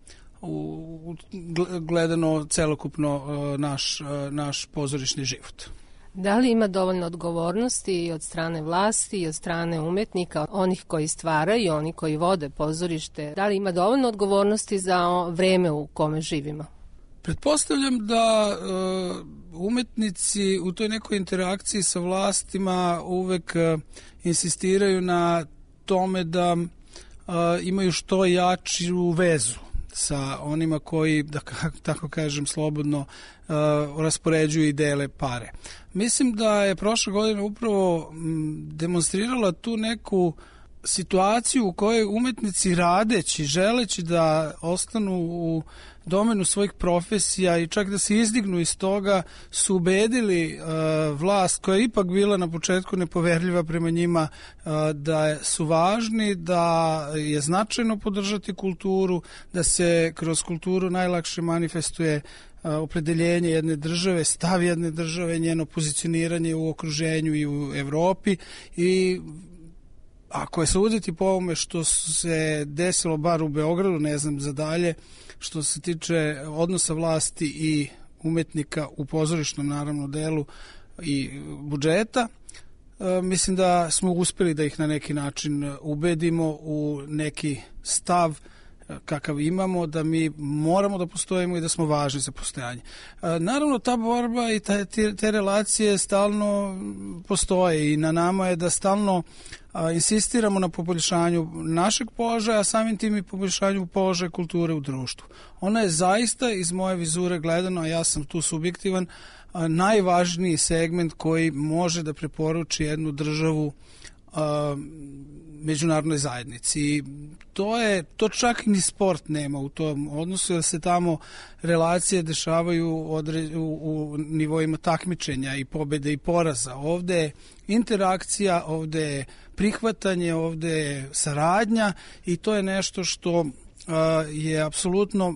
u, gledano celokupno naš, naš pozorišni život. Da li ima dovoljno odgovornosti i od strane vlasti i od strane umetnika, onih koji stvaraju i oni koji vode pozorište? Da li ima dovoljno odgovornosti za vreme u kome živimo? Pretpostavljam da uh, umetnici u toj nekoj interakciji sa vlastima uvek uh, insistiraju na tome da uh, imaju što jaču vezu sa onima koji, da tako kažem slobodno, uh, raspoređuju i dele pare. Mislim da je prošla godina upravo m, demonstrirala tu neku situaciju u kojoj umetnici radeći, želeći da ostanu u domenu svojih profesija i čak da se izdignu iz toga, su ubedili uh, vlast koja je ipak bila na početku nepoverljiva prema njima, uh, da su važni, da je značajno podržati kulturu, da se kroz kulturu najlakše manifestuje uh, opredeljenje jedne države, stav jedne države, njeno pozicioniranje u okruženju i u Evropi. I ako je suditi po ovome što se desilo bar u Beogradu, ne znam za dalje, što se tiče odnosa vlasti i umetnika u pozorišnom naravno delu i budžeta, mislim da smo uspeli da ih na neki način ubedimo u neki stav kakav imamo, da mi moramo da postojimo i da smo važni za postojanje. Naravno, ta borba i te, te relacije stalno postoje i na nama je da stalno a, insistiramo na poboljšanju našeg položaja, a samim tim i poboljšanju položaja kulture u društvu. Ona je zaista iz moje vizure gledano, a ja sam tu subjektivan, a, najvažniji segment koji može da preporuči jednu državu a, međunarodnoj zajednici. I to je, to čak ni sport nema u tom odnosu, jer se tamo relacije dešavaju odre, u, u nivoima takmičenja i pobede i poraza. Ovde je interakcija, ovde je prihvatanje, ovde je saradnja i to je nešto što je apsolutno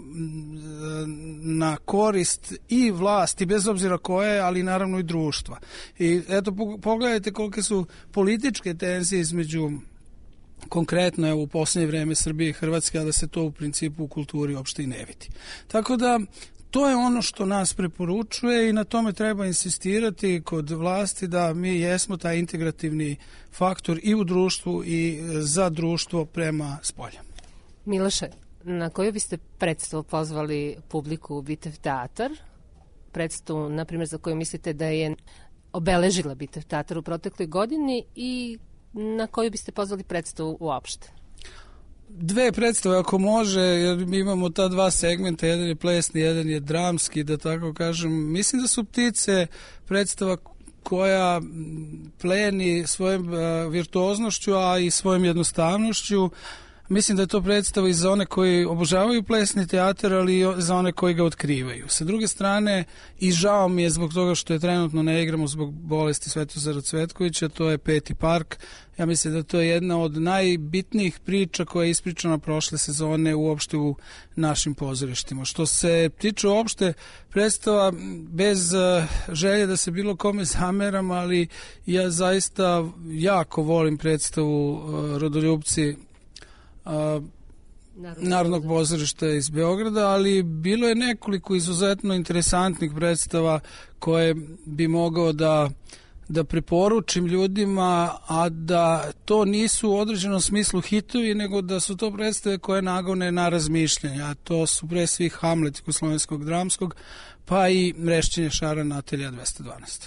na korist i vlasti, bez obzira koje, ali naravno i društva. I eto, pogledajte kolike su političke tenzije između konkretno evo, u posljednje vreme Srbije i Hrvatske, a da se to u principu u kulturi uopšte i ne vidi. Tako da to je ono što nas preporučuje i na tome treba insistirati kod vlasti da mi jesmo taj integrativni faktor i u društvu i za društvo prema spolja. Miloše, na koju biste predstavu pozvali publiku u Bitev teatar? Predstavu, na primjer, za koju mislite da je obeležila Bitev teatar u protekloj godini i na koju biste pozvali predstavu uopšte? Dve predstave ako može, jer mi imamo ta dva segmenta, jedan je plesni, jedan je dramski, da tako kažem. Mislim da su Ptice predstava koja pleni svojom virtuoznošću, a i svojom jednostavnošću. Mislim da je to predstava i za one koji obožavaju plesni teatar, ali i za one koji ga otkrivaju. Sa druge strane, i žao mi je zbog toga što je trenutno ne igramo zbog bolesti Svetozara Cvetkovića, to je Peti park. Ja mislim da to je jedna od najbitnijih priča koja je ispričana prošle sezone uopšte u našim pozorištima. Što se tiče uopšte predstava, bez želje da se bilo kome zameram, ali ja zaista jako volim predstavu Rodoljupci Uh, Narodnog pozorišta iz Beograda, ali bilo je nekoliko izuzetno interesantnih predstava koje bi mogao da, da preporučim ljudima, a da to nisu u određenom smislu hitovi, nego da su to predstave koje nagone na razmišljanje, a to su pre svih Hamlet Jugoslovenskog dramskog, pa i Mrešćenje šarana Atelja dvesta dvanaest.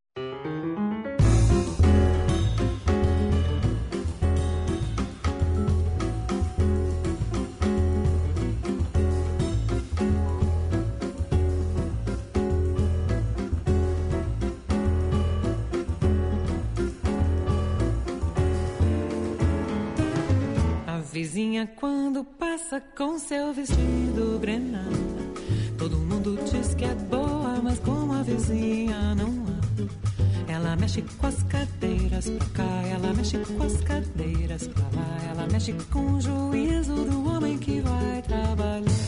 Vizinha quando passa com seu vestido grenada, todo mundo diz que é boa, mas como a vizinha não há. Ela mexe com as cadeiras pra cá, ela mexe com as cadeiras pra lá, ela mexe com o juízo do homem que vai trabalhar.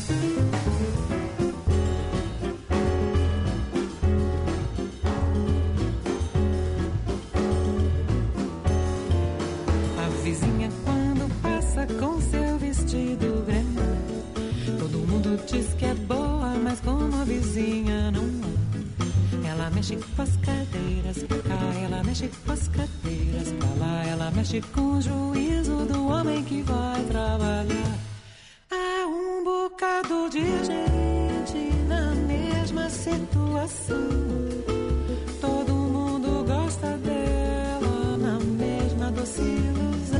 A vizinha com seu vestido grenado, todo mundo diz que é boa, mas como a vizinha não há. Ela mexe com as cadeiras pra cá, ela mexe com as cadeiras pra lá, ela mexe com o juízo do homem que vai trabalhar. Há um bocado de gente na mesma situação, todo mundo gosta dela na mesma doce.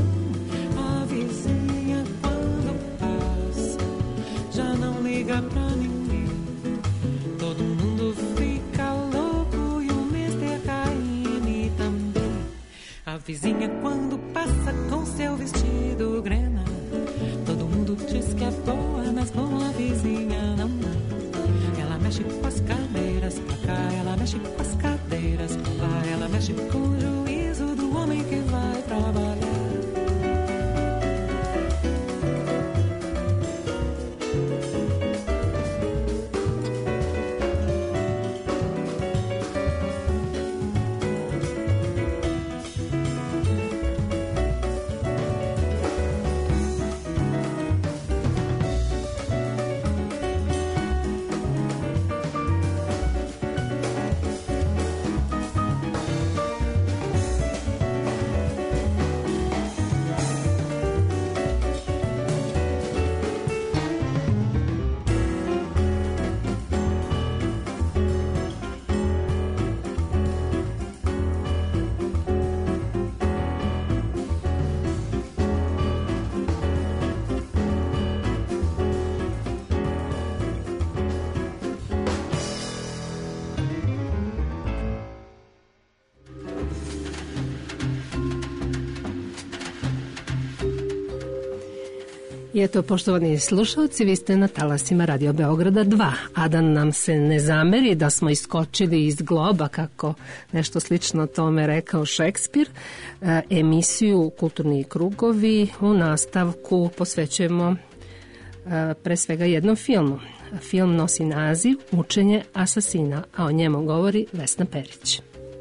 Pra ninguém, todo mundo fica louco e o mister Caine também. A vizinha quando passa com seu vestido grena. Todo mundo diz que é boa, mas com a vizinha não é. Ela mexe com as cadeiras pra cá, ela mexe com as cadeiras pra lá, ela mexe com o juízo do homem que vai trabalhar. I eto, poštovani slušalci, vi ste na talasima Radio Beograda dva, a da nam se ne zameri da smo iskočili iz globa, kako nešto slično tome rekao Šekspir, emisiju Kulturni krugovi u nastavku posvećujemo pre svega jednom filmu. Film nosi naziv Učenje asasina, a o njemu govori Vesna Perić.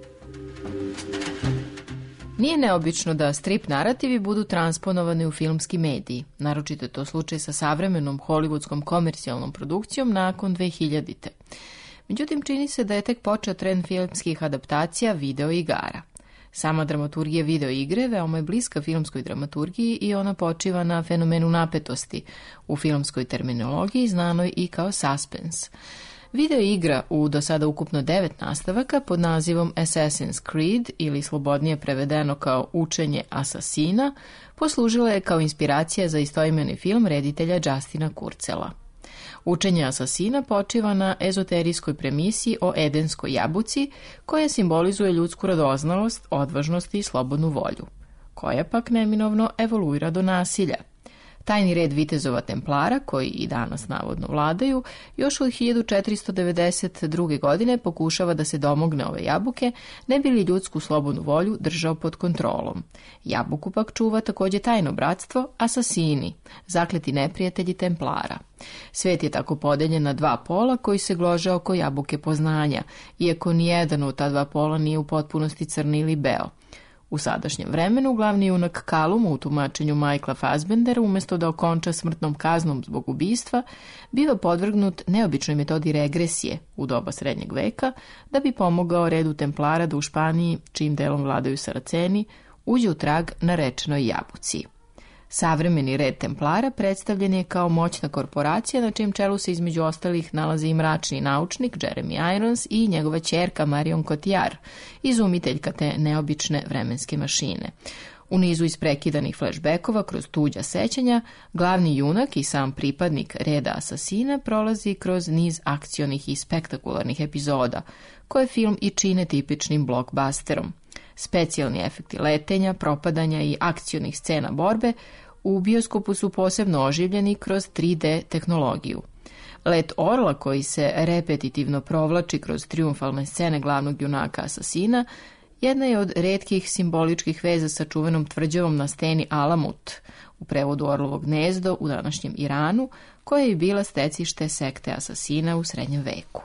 Nije neobično da strip narativi budu transponovani u filmski mediji. Naročito je to slučaj sa savremenom hollywoodskom komercijalnom produkcijom nakon dve hiljadite. Međutim, čini se da je tek počeo trend filmskih adaptacija video igara. Sama dramaturgija video igre veoma je bliska filmskoj dramaturgiji i ona počiva na fenomenu napetosti, u filmskoj terminologiji znanoj i kao suspens. Video igra u do sada ukupno devet nastavaka pod nazivom Assassin's Creed ili slobodnije prevedeno kao Učenje asasina poslužila je kao inspiracija za istoimeni film reditelja Justina Kurcela. Učenje asasina počiva na ezoterijskoj premisi o edenskoj jabuci koja simbolizuje ljudsku radoznalost, odvažnost i slobodnu volju, koja pak neminovno evoluira do nasilja. Tajni red vitezova Templara, koji i danas navodno vladaju, još od hiljadu četiristo devedeset druge. godine pokušava da se domogne ove jabuke, ne bi li ljudsku slobodnu volju držao pod kontrolom. Jabuku pak čuva također tajno bratstvo, asasini, zakleti neprijatelji Templara. Svet je tako podeljen na dva pola koji se glože oko jabuke poznanja, iako nijedan od ta dva pola nije u potpunosti crni ili beo. U sadašnjem vremenu glavni junak Kalum u tumačenju Michaela Fassbendera umjesto da okonča smrtnom kaznom zbog ubistva, biva podvrgnut neobičnoj metodi regresije u doba srednjeg veka da bi pomogao redu Templara da u Španiji, čijim delom vladaju Saraceni, uđe u trag na rečenoj jabuci. Savremeni red Templara predstavljen je kao moćna korporacija na čijem čelu se između ostalih nalazi i mračni naučnik Jeremy Irons i njegova ćerka Marion Cotillard, izumiteljka te neobične vremenske mašine. U nizu isprekidanih flashbackova kroz tuđa sećanja, glavni junak i sam pripadnik reda asasina prolazi kroz niz akcionih i spektakularnih epizoda, koje film i čine tipičnim blockbusterom. Specijalni efekti letenja, propadanja i akcionih scena borbe u bioskopu su posebno oživljeni kroz tri D tehnologiju. Let orla koji se repetitivno provlači kroz triumfalne scene glavnog junaka asasina jedna je od retkih simboličkih veza sa čuvenom tvrđavom na steni Alamut, u prevodu Orlovo gnezdo u današnjem Iranu, koja je bila stecište sekte asasina u srednjem veku.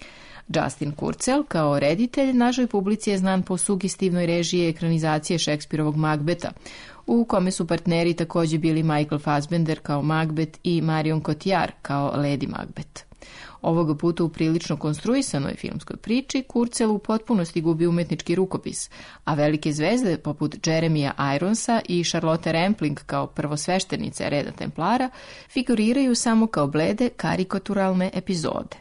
Justin Kurcel, kao reditelj, našoj publici je znan po sugestivnoj režiji ekranizacije Šekspirovog Magbeta, u kome su partneri također bili Michael Fassbender kao Macbeth i Marion Cotillard kao Lady Macbeth. Ovoga puta u prilično konstruisanoj filmskoj priči Kurcel u potpunosti gubi umetnički rukopis, a velike zvezde poput Jeremija Ironsa i Charlotte Rampling kao prvosveštenice reda Templara figuriraju samo kao blede karikaturalne epizode.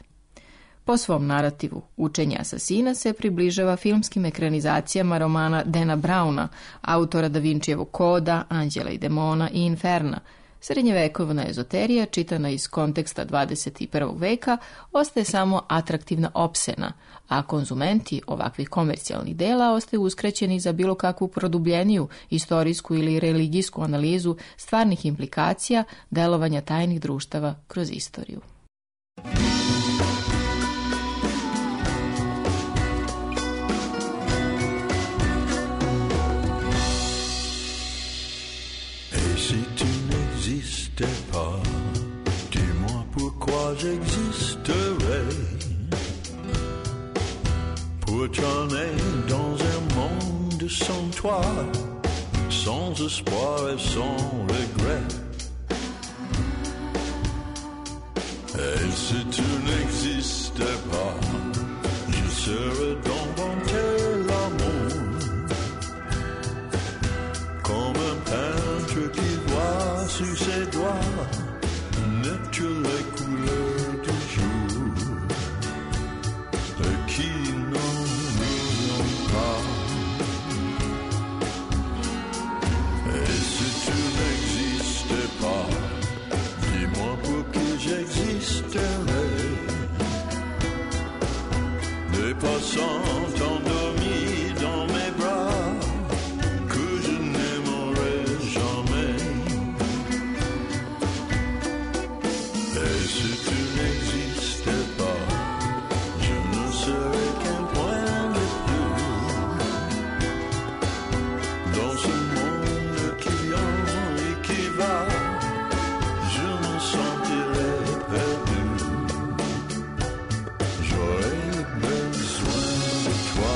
Po svom narativu, Učenje asasina se približava filmskim ekranizacijama romana Dana Browna, autora Da Vinčijevog koda, Anđela i demona i Inferna, Srednjevekovna ezoterija, čitana iz konteksta dvadeset prvog veka, ostaje samo atraktivna opsena, a konzumenti ovakvih komercijalnih dela ostaju uskraćeni za bilo kakvu produbljeniju istorijsku ili religijsku analizu stvarnih implikacija delovanja tajnih društava kroz istoriju. Pas, dis-moi pourquoi j'existerais. Pour t'emmener dans un monde sans toi, sans espoir et sans regret. Et si tu n'existais pas, je serais d'inventer l'amour, comme un peintre qui voit sur ses doigts naître les couleurs du jour, et qui n'en revient pas. Et si tu n'existais pas, dis-moi pour qui j'existerais. Les passants endormis dans mes bras, que je n'aimerais jamais. Et si tu n'existais pas, je ne serais qu'un point de plus dans ce monde qui vient et qui va. Je me sentirais perdu. J'aurais besoin de toi.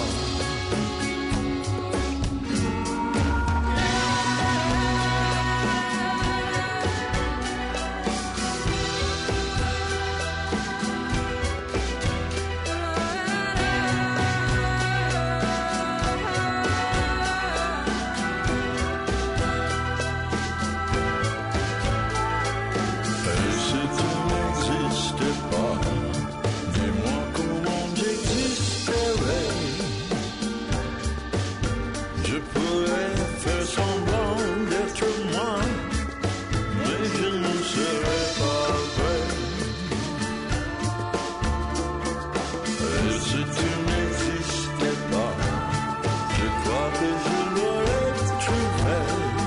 Et si tu n'existais pas, dis-moi comment j'existerais. Je pourrais faire semblant d'être moi, mais je ne serais pas vrai. Et si tu n'existais pas, je crois que je l'aurais trouvé.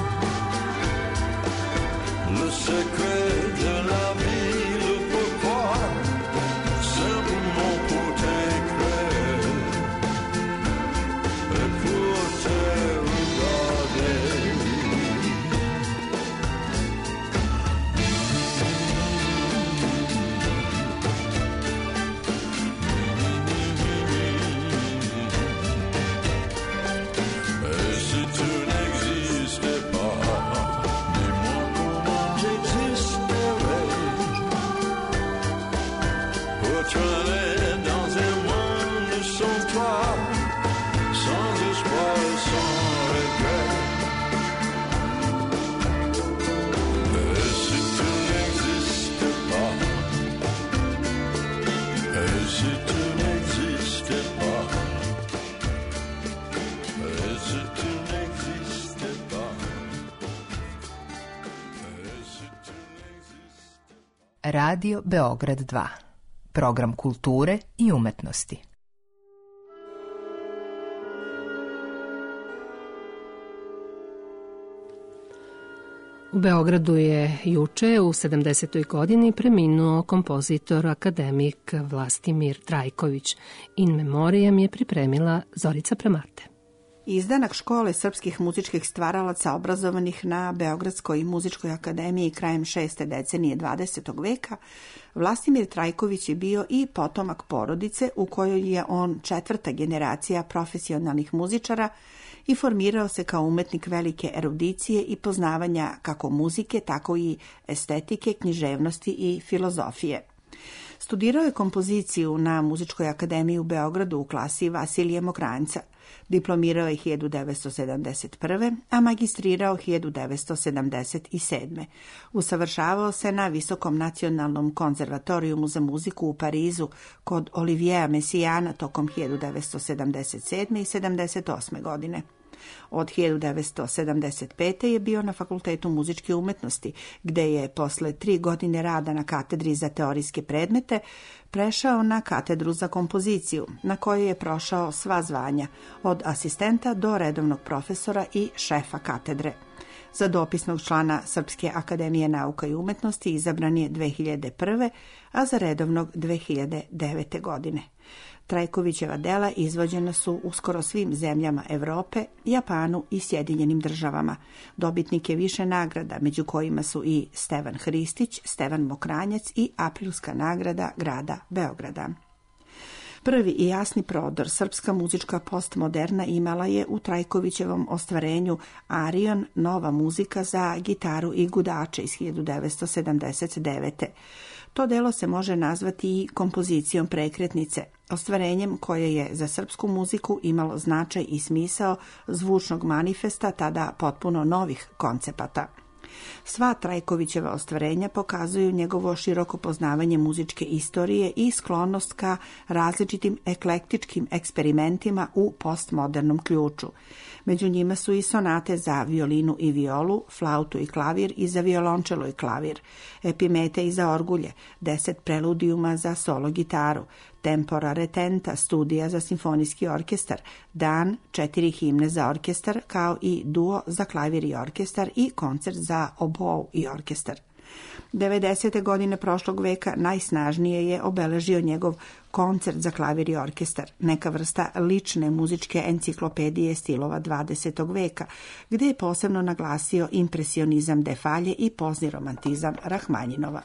Le secret de la vie, le pourquoi, simplement pour t'écrire et pour te regarder. Et si tu n'existais pas, dis-moi comment j'existerais. Pour traîner dans un monde sans toi, sans espoir et sans regret. Et si tu n'existais pas, et si tu n'existais pas, et si tu n'existais pas, et si tu n'existais. Radio Beograd dva. Program kulture i umetnosti. U Beogradu je juče u sedamdesetoj godini preminuo kompozitor akademik Vlastimir Trajković. In memoriam je pripremila Zorica Premarte. Izdanak škole srpskih muzičkih stvaralaca obrazovanih na Beogradskoj muzičkoj akademiji krajem šeste decenije dvadesetog veka, Vlastimir Trajković je bio i potomak porodice u kojoj je on četvrta generacija profesionalnih muzičara i formirao se kao umetnik velike erudicije i poznavanja kako muzike, tako i estetike, književnosti i filozofije. Studirao je kompoziciju na Muzičkoj akademiji u Beogradu u klasi Vasilije Mokranjca. Diplomirao je hiljadu devetsto sedamdeset prve. a magistrirao hiljadu devetsto sedamdeset sedme. Usavršavao se na Visokom nacionalnom konzervatorijumu za muziku u Parizu kod Olivieja Messiana tokom hiljadu devetsto sedamdeset sedme. i sedamdeset osme. godine. Od hiljadu devetsto sedamdeset pete. je bio na Fakultetu muzičke umetnosti, gde je posle tri godine rada na katedri za teorijske predmete prešao na katedru za kompoziciju, na kojoj je prošao sva zvanja, od asistenta do redovnog profesora i šefa katedre. Za dopisnog člana Srpske akademije nauka i umetnosti izabran je dve hiljade prve. a za redovnog dve hiljade devete. godine. Trajkovićeva dela izvođena su u skoro svim zemljama Evrope, Japanu i Sjedinjenim državama. Dobitnik je više nagrada, među kojima su i Stevan Hristić, Stevan Mokranjac i Aprilska nagrada grada Beograda. Prvi i jasni prodor srpska muzička postmoderna imala je u Trajkovićevom ostvarenju Arion, nova muzika za gitaru i gudače iz hiljadu devetsto sedamdeset devete. To delo se može nazvati i kompozicijom prekretnice, ostvarenjem koje je za srpsku muziku imalo značaj i smisao zvučnog manifesta tada potpuno novih koncepata. Sva Trajkovićeva ostvarenja pokazuju njegovo široko poznavanje muzičke istorije i sklonost ka različitim eklektičkim eksperimentima u postmodernom ključu. Među njima su i sonate za violinu i violu, flautu i klavir i za violončelo i klavir, epimete i za orgulje, deset preludijuma za solo gitaru, tempora retenta, studija za simfonijski orkestar, dan, četiri himne za orkestar, kao i duo za klavir i orkestar i koncert za obou i orkestar. devedesete. godine prošlog veka najsnažnije je obeležio njegov koncert za klavir i orkestar, neka vrsta lične muzičke enciklopedije stilova dvadesetog. veka, gdje je posebno naglasio impresionizam Defalje i pozni romantizam Rahmanjinova.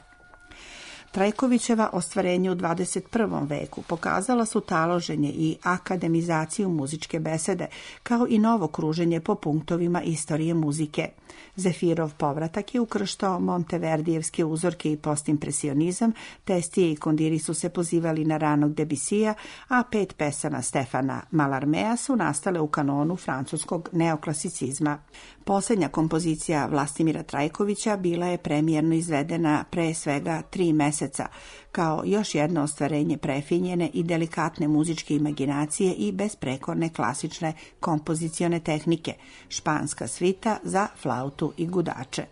Trajkovićeva ostvarenja u dvadeset prvom. veku pokazala su taloženje i akademizaciju muzičke besede, kao i novo kruženje po punktovima istorije muzike. Zefirov povratak je ukrštao monteverdijevske uzorke i postimpresionizam, Testije i Kondiri su se pozivali na ranog Debusija, a pet pesama Stefana Mallarmea su nastale u kanonu francuskog neoklasicizma. Posljednja kompozicija Vlastimira Trajkovića bila je premijerno izvedena pre svega tri meseca, kao još jedno ostvarenje prefinjene i delikatne muzičke imaginacije i besprekorne klasične kompozicione tehnike, španska svita za flautu i gudače.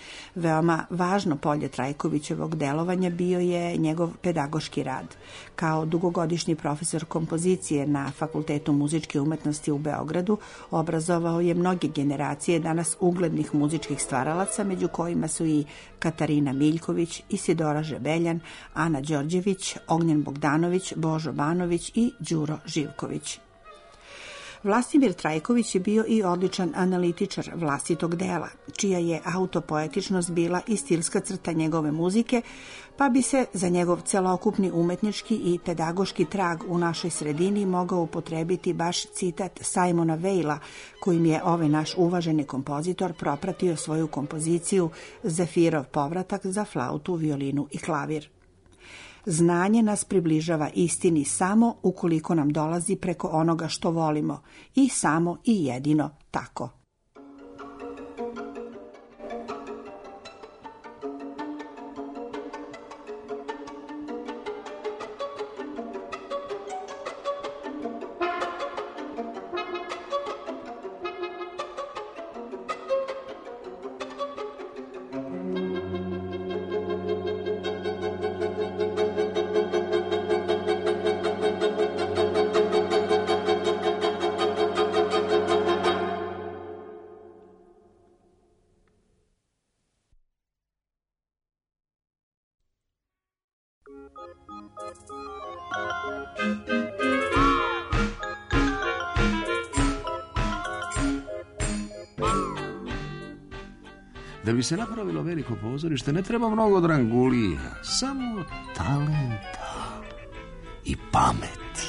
Veoma važno polje Trajkovićevog delovanja bio je njegov pedagoški rad. Kao dugogodišnji profesor kompozicije na Fakultetu muzičke umetnosti u Beogradu, obrazovao je mnoge generacije danas uglednih muzičkih stvaralaca, među kojima su i Katarina Miljković, Isidora Žebeljan, Ana Đorđević, Ognjen Bogdanović, Božo Banović i Đuro Živković. Vlastimir Trajković je bio i odličan analitičar vlastitog dela, čija je autopoetičnost bila i stilska crta njegove muzike, pa bi se za njegov celokupni umetnički i pedagoški trag u našoj sredini mogao upotrebiti baš citat Simona Veila, kojim je ovaj naš uvaženi kompozitor propratio svoju kompoziciju Zefirov povratak za flautu, violinu i klavir. Znanje nas približava istini samo ukoliko nam dolazi preko onoga što volimo, i samo i jedino tako. Da bi se napravilo veliko pozorište ne treba mnogo drangulija, samo talenta i pameti.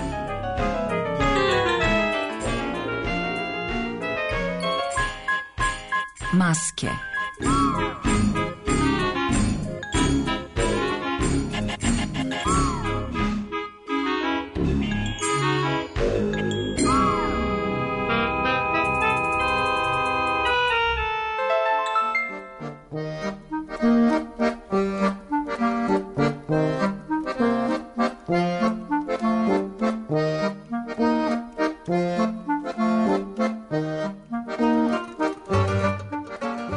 Maske.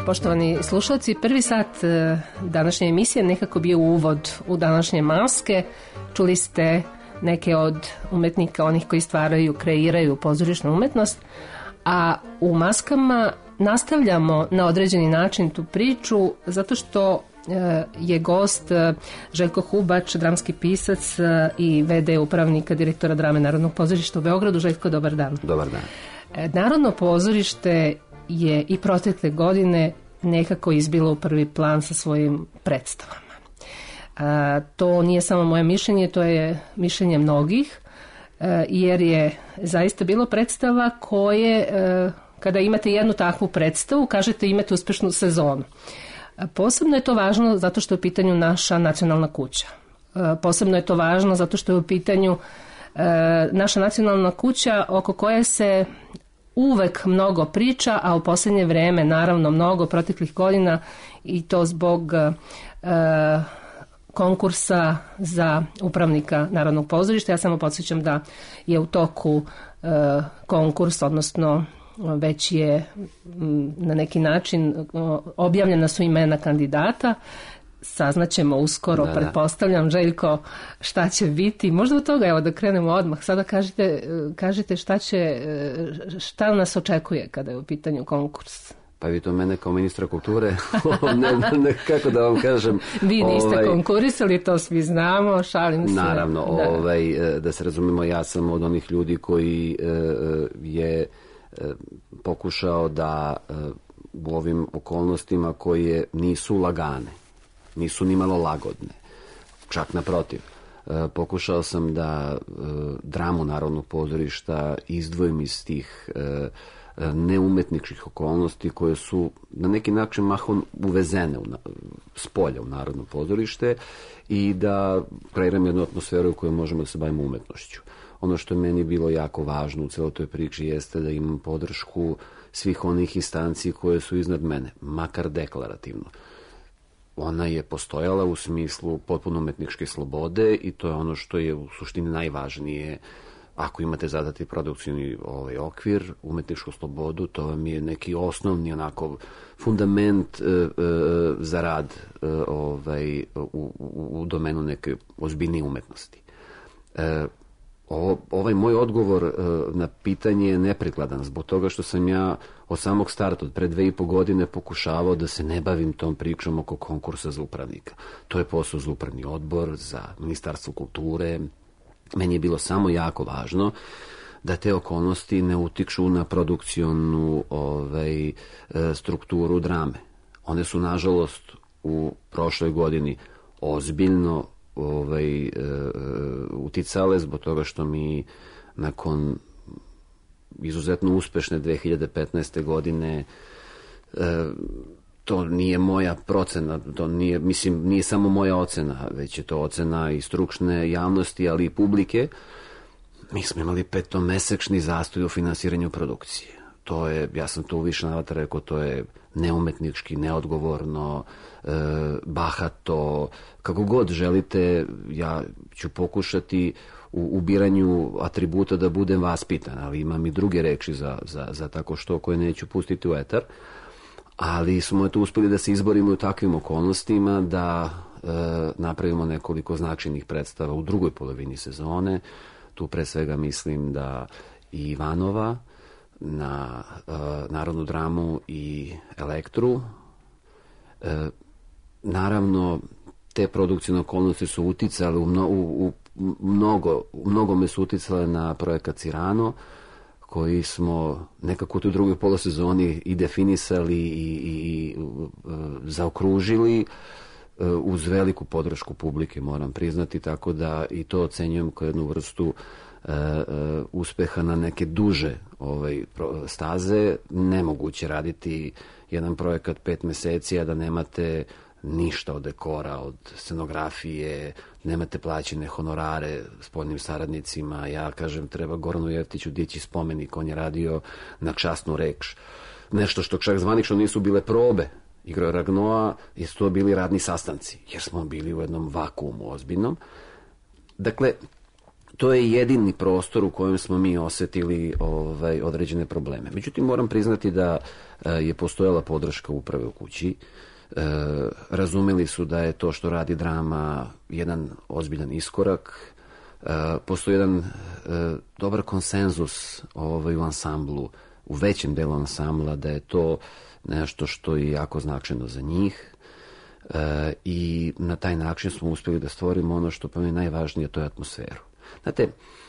Poštovani slušalci, prvi sat e, današnje emisije nekako bio uvod u današnje maske. Čuli ste neke od umetnika, onih koji stvaraju, kreiraju pozorišnu umetnost, a u maskama nastavljamo na određeni način tu priču zato što e, je gost e, Željko Hubač, dramski pisac e, i ve de upravnika direktora Drame Narodnog pozorišta u Beogradu. Željko, dobar dan. Dobar dan. E, Narodno pozorište je i protekle godine nekako izbilo u prvi plan sa svojim predstavama. A, to nije samo moje mišljenje, to je mišljenje mnogih, a, jer je zaista bilo predstava koje, a, kada imate jednu takvu predstavu, kažete imate uspešnu sezonu. A, posebno je to važno zato što je u pitanju naša nacionalna kuća. A, posebno je to važno zato što je u pitanju a, naša nacionalna kuća oko koje se uvek mnogo priča, a u posljednje vreme naravno mnogo proteklih godina i to zbog e, konkursa za upravnika Narodnog pozorišta. Ja samo podsjećam da je u toku e, konkurs, odnosno već je m, na neki način o, objavljena su imena kandidata. Saznaćemo uskoro, da, pretpostavljam, Željko, šta će biti. Možda od toga, evo, da krenemo odmah. Sada kažite, kažite šta će, šta nas očekuje kada je u pitanju konkurs. Pa vi to mene kao ministra kulture, ne, ne, kako da vam kažem. Vi niste ovaj, konkurisali, to svi znamo, šalim se. Naravno, da. Ovaj, da se razumemo, ja sam od onih ljudi koji je pokušao da u ovim okolnostima koje nisu lagane, nisu ni malo lagodne, čak naprotiv. E, pokušao sam da e, dramu Narodnog pozorišta izdvojim iz tih e, neumetničkih okolnosti koje su na neki način mahom uvezene u, s polja u Narodno pozorište i da kreiram jednu atmosferu u kojoj možemo da se bavimo umetnošću. Ono što je meni bilo jako važno u celoj toj priči jeste da imam podršku svih onih instanci koje su iznad mene, makar deklarativno. Ona je postojala u smislu potpuno umetničke slobode i to je ono što je u suštini najvažnije. Ako imate zadati produkcijni ovaj okvir, umetničku slobodu, to vam je neki osnovni onako fundament e, e, za rad e, ovaj, u, u, u domenu neke ozbiljnije umetnosti. E, Ovo, ovaj moj odgovor e, na pitanje je neprikladan zbog toga što sam ja od samog starta, od pre dve i po godine pokušavao da se ne bavim tom pričom oko konkursa za upravnika. To je posao za upravni odbor, za Ministarstvo kulture. Meni je bilo samo jako važno da te okolnosti ne utiču na produkcionu ovaj, e, strukturu drame. One su, nažalost, u prošloj godini ozbiljno ovaj, e, uticale zbog toga što mi nakon izuzetno uspešne dve hiljade petnaeste. godine e, to nije moja procena, to nije, mislim, nije samo moja ocena, već je to ocena i stručne javnosti, ali i publike. Mi smo imali petomesečni zastoj u finansiranju produkcije. To je, ja sam to u više navrata rekao, to je neumetnički, neodgovorno, e, bahato, kako god želite. Ja ću pokušati u ubiranju atributa da budem vaspitan, ali imam i druge reči za, za, za tako što koje neću pustiti u etar. Ali smo eto uspeli da se izborimo u takvim okolnostima, da e, napravimo nekoliko značajnih predstava u drugoj polovini sezone. Tu pre svega mislim da i Ivanova, na e, Narodnu dramu i Elektru. E, naravno, te produkcijne okolnosti su uticale u, mno, u, u, mnogo, u mnogome su uticale na projekat Cirano, koji smo nekako u toj drugoj polosezoni i definisali i, i, i zaokružili uz veliku podršku publike, moram priznati, tako da i to ocenjujem kao jednu vrstu uh, uh, uspeha na neke duže ovaj, staze. Nemoguće raditi jedan projekat pet meseci, a da nemate ništa od dekora, od scenografije, nemate plaćene honorare spoljnim saradnicima. Ja kažem, treba Goranu Jeftiću dići spomenik, on je radio na časnu reč. Nešto što čak zvanično nisu bile probe. Igrao je Ragnoa, jesu to bili radni sastanci, jer smo bili u jednom vakuumu ozbiljnom. Dakle, to je jedini prostor u kojem smo mi osetili ovaj, određene probleme. Međutim, moram priznati da e, je postojala podrška uprave u kući. E, razumeli su da je to što radi drama jedan ozbiljan iskorak. E, postoji jedan e, dobar konsenzus ovaj, u ansamblu, u većem delu ansambla, da je to nešto što je jako značajno za njih. E, i na taj način smo uspjeli da stvorimo ono što pa mi je najvažnije, to je atmosferu. Znate,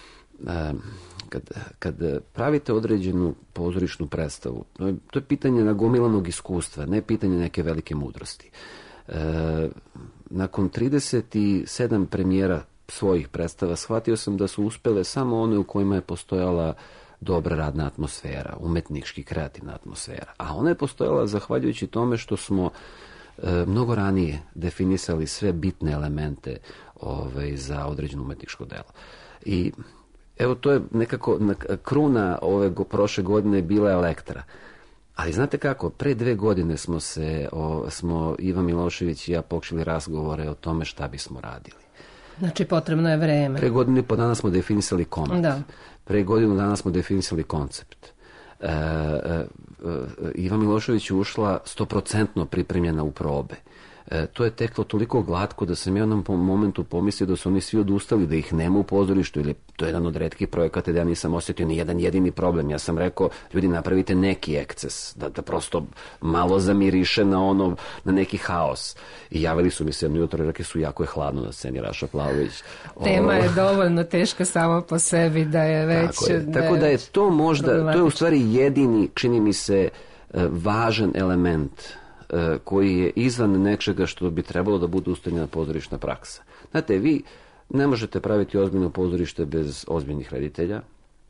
e, kad, kad pravite određenu pozorišnu predstavu, to je pitanje nagomilanog iskustva, ne pitanje neke velike mudrosti. E, nakon trideset sedam premijera svojih predstava shvatio sam da su uspjele samo one u kojima je postojala dobra radna atmosfera, umetnički kreativna atmosfera. A ona je postojala zahvaljujući tome što smo e, mnogo ranije definisali sve bitne elemente ove, za određeno umetničko delo. I evo, to je nekako kruna ove go, prošle godine bila Elektra. Ali znate kako, pre dve godine smo se, o, smo Ivan Milošević i ja počeli razgovore o tome šta bismo radili. Znači, potrebno je vreme. Pre godinu i po dana smo definisali komad. Da. Pre godinu dana smo definisali koncept. E, e, e, Ivan Milošević je ušla stoprocentno pripremljena u probe. E, to je teklo toliko glatko da sam ja na momentu pomislio da su oni svi odustali, da ih nema u pozorištu, ili to je jedan od retkih projekata da ja nisam osjetio ni jedan jedini problem. Ja sam rekao, ljudi, napravite neki eksces, da, da prosto malo zamiriše na ono, na neki haos. I javili su mi se jedno jutro, rekli su, jako je hladno na sceni, Raša Plavović. Tema je dovoljno teška samo po sebi da je već... Tako, je. Tako da je to možda, to je u stvari jedini, čini mi se, važan element koji je izvan nečega što bi trebalo da bude ustaljena pozorišna praksa. Znate, vi ne možete praviti ozbiljno pozorište bez ozbiljnih reditelja.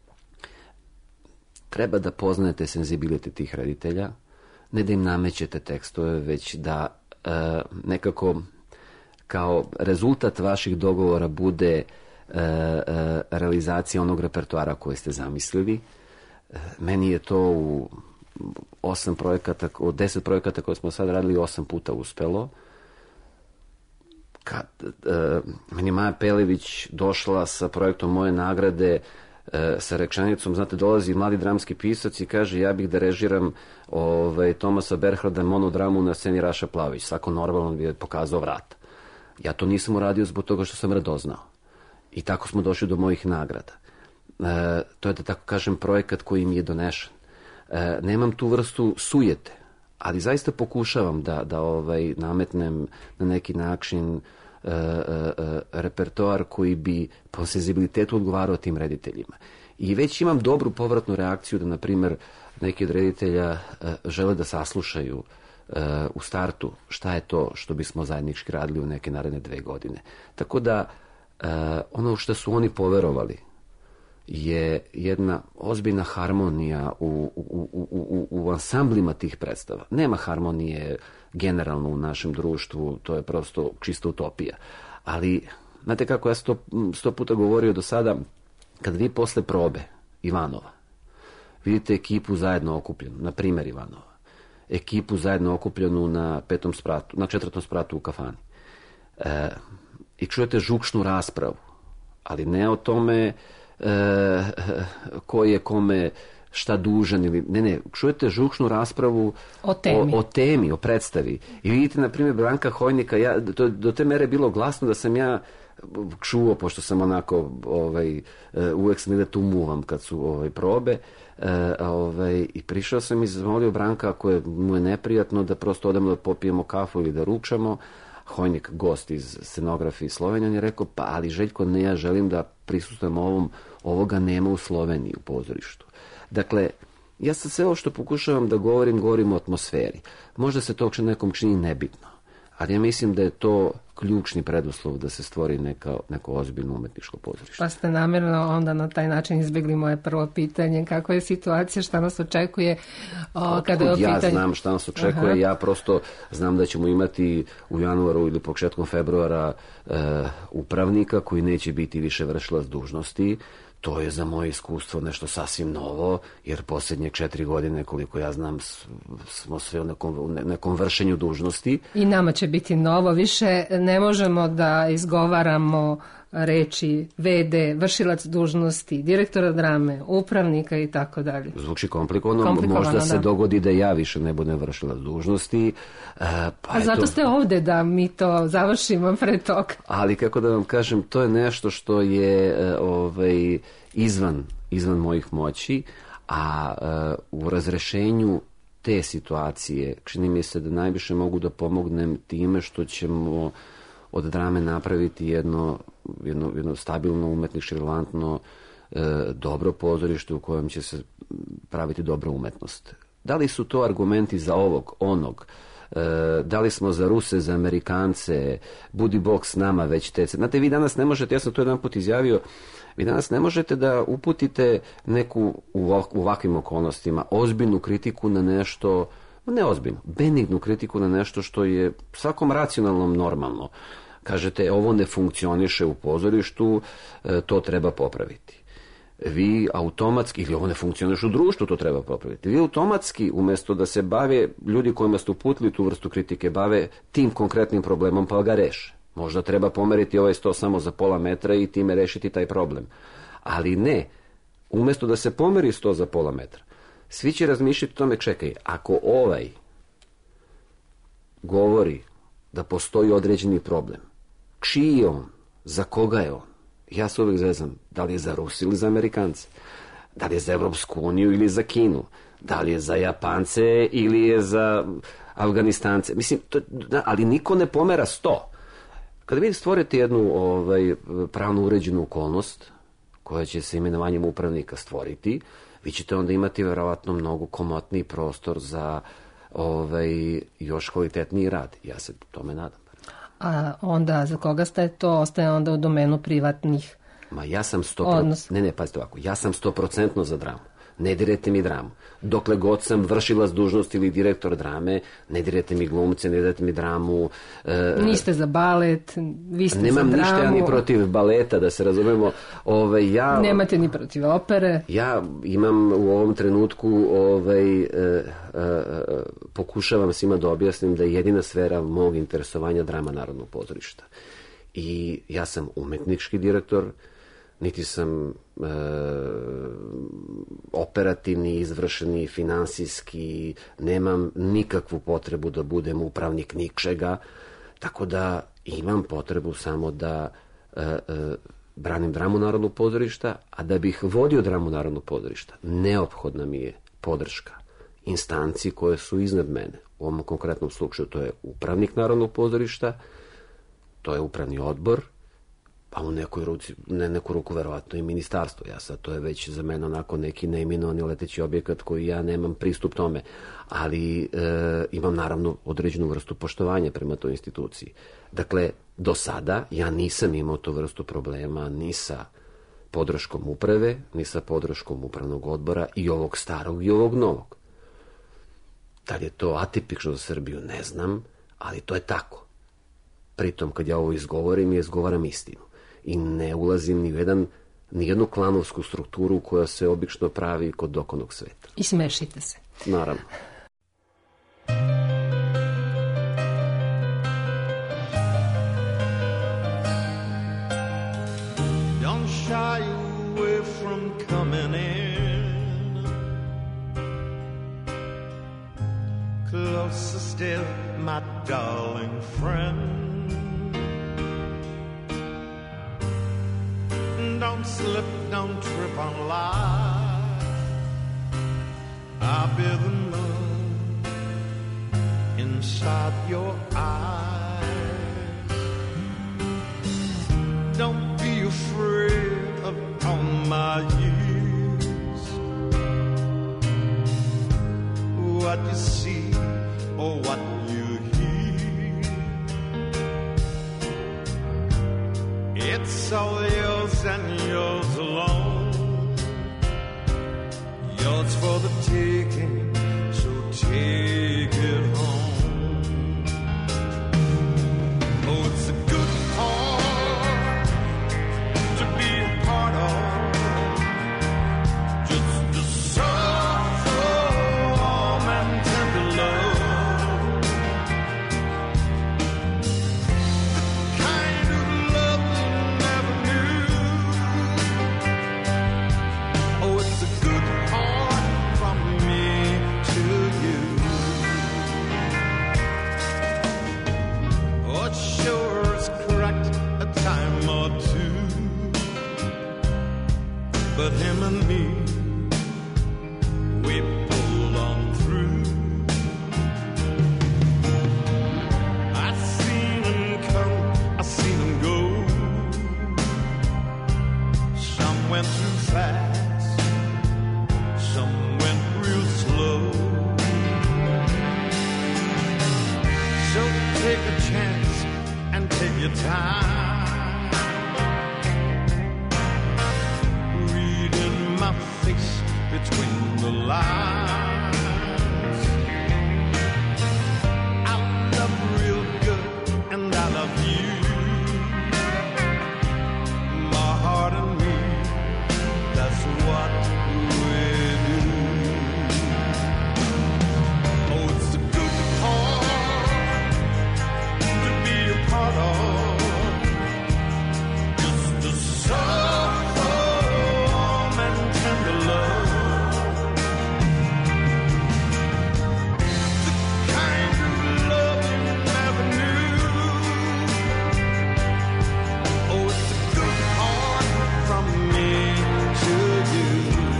Treba da poznajete senzibilitet tih reditelja, ne da im namećete tekstove, već da e, nekako kao rezultat vaših dogovora bude e, e, realizacija onog repertoara koje ste zamislili. E, meni je to u osam projekata, od deset projekata koje smo sad radili, osam puta uspelo. Kad e, meni Maja Pelević došla sa projektom Moje nagrade, e, sa rečenicom, znate, dolazi mladi dramski pisac i kaže, ja bih da režiram ovaj, Tomasa Berharda monodramu na sceni Raša Plavić. Svako normalno bi je pokazao vrat. Ja to nisam uradio zbog toga što sam radoznao. I tako smo došli do mojih nagrada. E, to je, da tako kažem, projekat koji mi je donešen. E, nemam tu vrstu sujete, ali zaista pokušavam da, da ovaj, nametnem na neki način e, e, repertoar koji bi po senzibilitetu odgovarao tim rediteljima. I već imam dobru povratnu reakciju da, na primjer, neki od reditelja e, žele da saslušaju e, u startu šta je to što bismo zajednički radili u neke naredne dve godine. Tako da e, ono što su oni poverovali je jedna ozbiljna harmonija u, u, u, u, u ansamblima tih predstava. Nema harmonije generalno u našem društvu, to je prosto čista utopija. Ali, znate kako, ja sto, sto puta govorio do sada, kad vi posle probe Ivanova vidite ekipu zajedno okupljenu, na primjer Ivanova, ekipu zajedno okupljenu na petom spratu, na četvrtom spratu u kafani, e, i čujete žučnu raspravu, ali ne o tome E, ko je kome šta dužan ili ne, ne, čujete žučnu raspravu o temi, o, o, temi, o predstavi. I vidite, na primjer, Branka Hojnika, ja, do, do te mere je bilo glasno da sam ja čuo, pošto sam onako ovaj, uvek sam ide tu muvam kad su ovaj, probe, e, ovaj, i prišao sam i zamolio Branka, ako je, mu je neprijatno, da prosto odemo da popijemo kafu ili da ručamo. Hojnik, gost iz scenografije iz Slovenije, on je rekao, pa ali Željko, ne, ja želim da prisustvujem ovom, ovoga nema u Sloveniji u pozorištu. Dakle, ja sad sve ovo što pokušavam da govorim, govorim o atmosferi. Možda se to nekom čini nebitno, ali ja mislim da je to ključni preduslov da se stvori neka, neko ozbiljno umetničko pozorište. Pa ste namjerno onda na taj način izbjegli moje prvo pitanje. Kako je situacija, šta nas očekuje o, kada je o pitanju? Ja znam šta nas očekuje, aha. Ja prosto znam da ćemo imati u januaru ili početkom februara e, upravnika koji neće biti više vršilac dužnosti. To je za moje iskustvo nešto sasvim novo, jer posljednje četiri godine, koliko ja znam, smo sve u nekom, nekom vršenju dužnosti. I nama će biti novo. Više ne možemo da izgovaramo reči ve de, vršilac dužnosti, direktora drame, upravnika i tako dalje. Zvuči komplikovano, Komplikovano, možda se da. dogodi da ja više ne budem vršilac dužnosti. e, Pa A zato eto, ste ovde da mi to završimo pre toga. ali kako da vam kažem, to je nešto što je e, ovaj, izvan, izvan mojih moći, a e, u razrešenju te situacije čini mi se da najviše mogu da pomognem time što ćemo od drame napraviti jedno, jedno, jedno stabilno, umetnički relevantno, e, dobro pozorište u kojem će se praviti dobra umetnost. Da li su to argumenti za ovog, onog, e, da li smo za Ruse, za Amerikance, budi Bog s nama već te. Znate, vi danas ne možete, ja sam to jedan put izjavio, vi danas ne možete da uputite neku u ovakvim okolnostima ozbiljnu kritiku na nešto, ne ozbiljnu, benignu kritiku na nešto što je svakom racionalnom normalno. Kažete, ovo ne funkcioniše u pozorištu, to treba popraviti. Vi automatski, ili ovo ne funkcioniše u društvu, to treba popraviti. Vi automatski, umjesto da se bave ljudi kojima ste uputili tu vrstu kritike, bave tim konkretnim problemom pa ga reše. Možda treba pomeriti ovaj sto samo za pola metra i time rešiti taj problem. Ali ne, umjesto da se pomeri sto za pola metra, svi će razmišljati o tome, čekaj, ako ovaj govori da postoji određeni problem, čiji je on, za koga je on? Ja se uvijek zezam, da li je za Rus ili za Amerikance, da li je za Evropsku uniju ili za Kinu, da li je za Japance ili je za Afganistance. Mislim, to, da, ali niko ne pomera sto. Kada vi stvorite jednu ovaj, pravno uređenu okolnost, koja će se imenovanjem upravnika stvoriti, vi ćete onda imati verovatno mnogo komotniji prostor za ovaj, još kvalitetniji rad. Ja se tome nadam. A onda za koga ste to ostaje onda u domenu privatnih Ma ja sam sto odnosa? Ne, ne, pazite ovako, ja sam sto procentno za dramu. Ne direte mi dramu. Dokle god sam vršilac dužnosti ili direktor drame, ne direte mi glumce, ne direte mi dramu. E, Niste za balet, vi ste nemam za dramu. ništa ja ni protiv baleta, da se razumemo. Ove, ja, Nemate ni protiv opere. Ja imam u ovom trenutku, ovaj, e, e, e, pokušavam svima da objasnim da je jedina sfera mog interesovanja drama Narodnog pozorišta. I ja sam umetnički direktor, niti sam e, operativni, izvršeni, finansijski, nemam nikakvu potrebu da budem upravnik ničega, tako da imam potrebu samo da e, e, branim dramu Narodnog pozorišta, a da bih vodio dramu Narodnog pozorišta, neophodna mi je podrška instanci koje su iznad mene. U ovom konkretnom slučaju to je upravnik Narodnog pozorišta, to je upravni odbor, pa u nekoj ruci, ne neku ruku verovatno i ministarstvo. Ja sad, to je već za mene onako neki neimenovani leteći objekat koji ja nemam pristup tome, ali e, imam naravno određenu vrstu poštovanja prema toj instituciji. Dakle, do sada ja nisam imao tu vrstu problema ni sa podrškom uprave, ni sa podrškom upravnog odbora i ovog starog i ovog novog. Da li je to atipično za Srbiju, ne znam, ali to je tako. Pritom, kad ja ovo izgovorim, ja izgovaram istinu. I ne ulazim ni u jedan, ni jednu klanovsku strukturu koja se obično pravi kod dokonog sveta. I smešite se. Naravno. Don't shy away from coming in. Closer still, my darling friend. Don't slip, don't trip on life. I'll be the moon inside your eyes. Don't be afraid of all my years. What you see or what you hear, it's all yours and yours alone. Yours for the taking, so take it home. Oh, it's a good heart to be a part of. Just a soft, warm and tender love. The kind of love you never your time, reading my face between the lines. I love real good and I love you, my heart and me, that's what we do. Oh, it's a good part to be a part of, just a soft warm and tender love, the kind of love you never knew. Oh, it's a good part from me to you.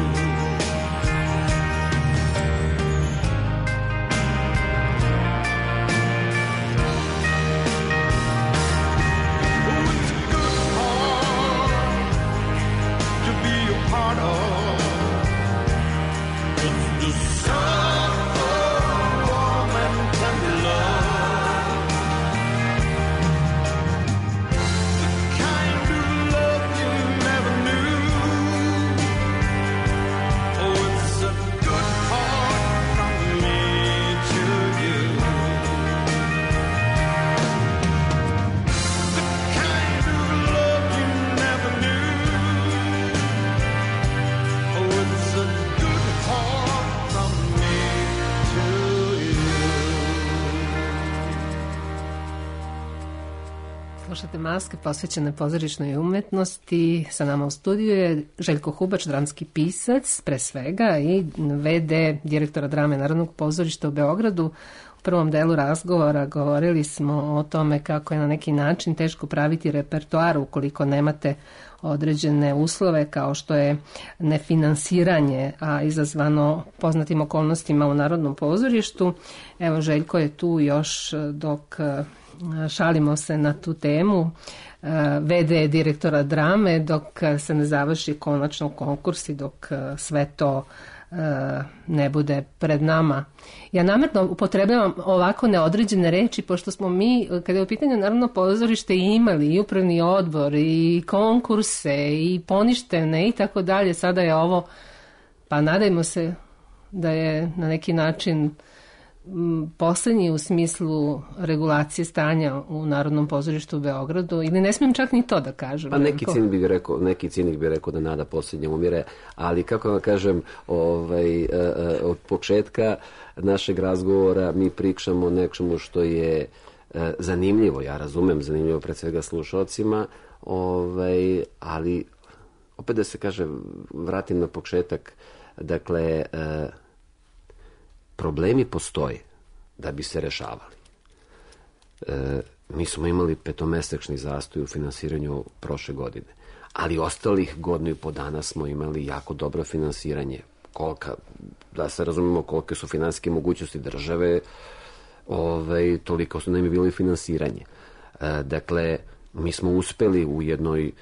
Oh, it's a good part to be a part of, just a soft, warm and tender love, the kind of love you never knew. Oh, it's a good part from me to you. The kind of love you never knew. Oh, it's a good part from me to you. Slušate Maske posvećene pozorišnoj umetnosti. Sa nama u studiju je Željko Hubač, dramski pisac pre svega i ve de direktora drame Narodnog pozorišta u Beogradu. U prvom delu razgovora govorili smo o tome kako je na neki način teško praviti repertoar ukoliko nemate određene uslove kao što je nefinansiranje, a izazvano poznatim okolnostima u Narodnom pozorištu. Evo, Željko je tu još dok e, šalimo se na tu temu, e, ve de direktora drame, dok se ne završi konačno konkurs i dok e, sve to e, ne bude pred nama. Ja namjerno upotrebljavam ovako neodređene reči, pošto smo mi, kada je u pitanju Narodno pozorište, imali i upravni odbor i konkurse i poništene i tako dalje. Sada je ovo, pa nadajmo se da je na neki način m, poslednji u smislu regulacije stanja u Narodnom pozorištu u Beogradu, ili ne smijem čak ni to da kažem. Pa neki cinik bi rekao, neki cinik bi rekao da nada posljednje umire, ali kako vam kažem, ovaj, od početka našeg razgovora mi pričamo o nečemu što je zanimljivo, ja razumem, zanimljivo pred svega slušalcima, ovaj, ali opet da se kaže, vratim na početak, dakle, problemi postoje da bi se rešavali. E, mi smo imali petomesečni zastoj u finansiranju prošle godine, ali ostalih godinu i po dana smo imali jako dobro finansiranje. Kolika, da se razumemo kolike su finansijske mogućnosti države, ovaj, toliko su nam je bilo i finansiranje. E, dakle, mi smo uspeli u jednoj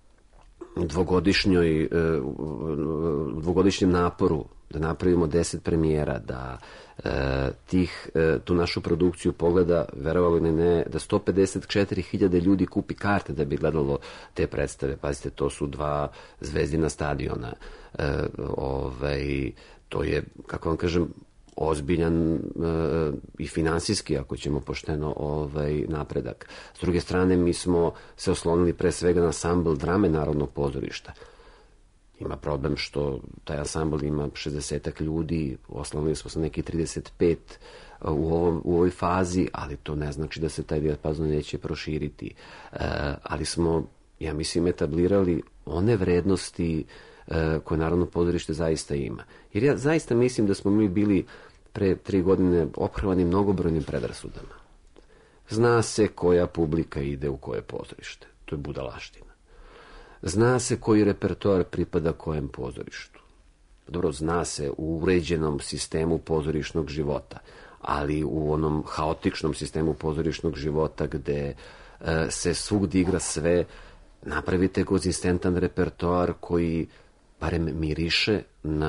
dvogodišnjoj, dvogodišnjem naporu da napravimo deset premijera, da e, tih, e, tu našu produkciju pogleda, verovali ili ne, da sto pedeset četiri hiljade ljudi kupi karte da bi gledalo te predstave. Pazite, to su dva zvezdina stadiona. E, ovaj, to je, kako vam kažem, ozbiljan e, i finansijski, ako ćemo pošteno, ovaj, napredak. S druge strane, mi smo se oslonili pre svega na ansambl drame Narodnog pozorišta. Ima problem što taj ansambl ima šezdesetak ljudi, oslonili smo se neki trideset pet u, ovom, u ovoj fazi, ali to ne znači da se taj dijapazon neće proširiti. E, ali smo, ja mislim, etablirali one vrednosti e, koje Narodno pozorište zaista ima. Jer ja zaista mislim da smo mi bili pre tri godine ophrvani mnogobrojnim predrasudama. Zna se koja publika ide u koje pozorište. To je budalaština. Zna se koji repertoar pripada kojem pozorištu. Dobro, zna se u uređenom sistemu pozorišnog života, ali u onom haotičnom sistemu pozorišnog života gde e, se svugdje igra sve, napravite konzistentan repertoar koji barem miriše na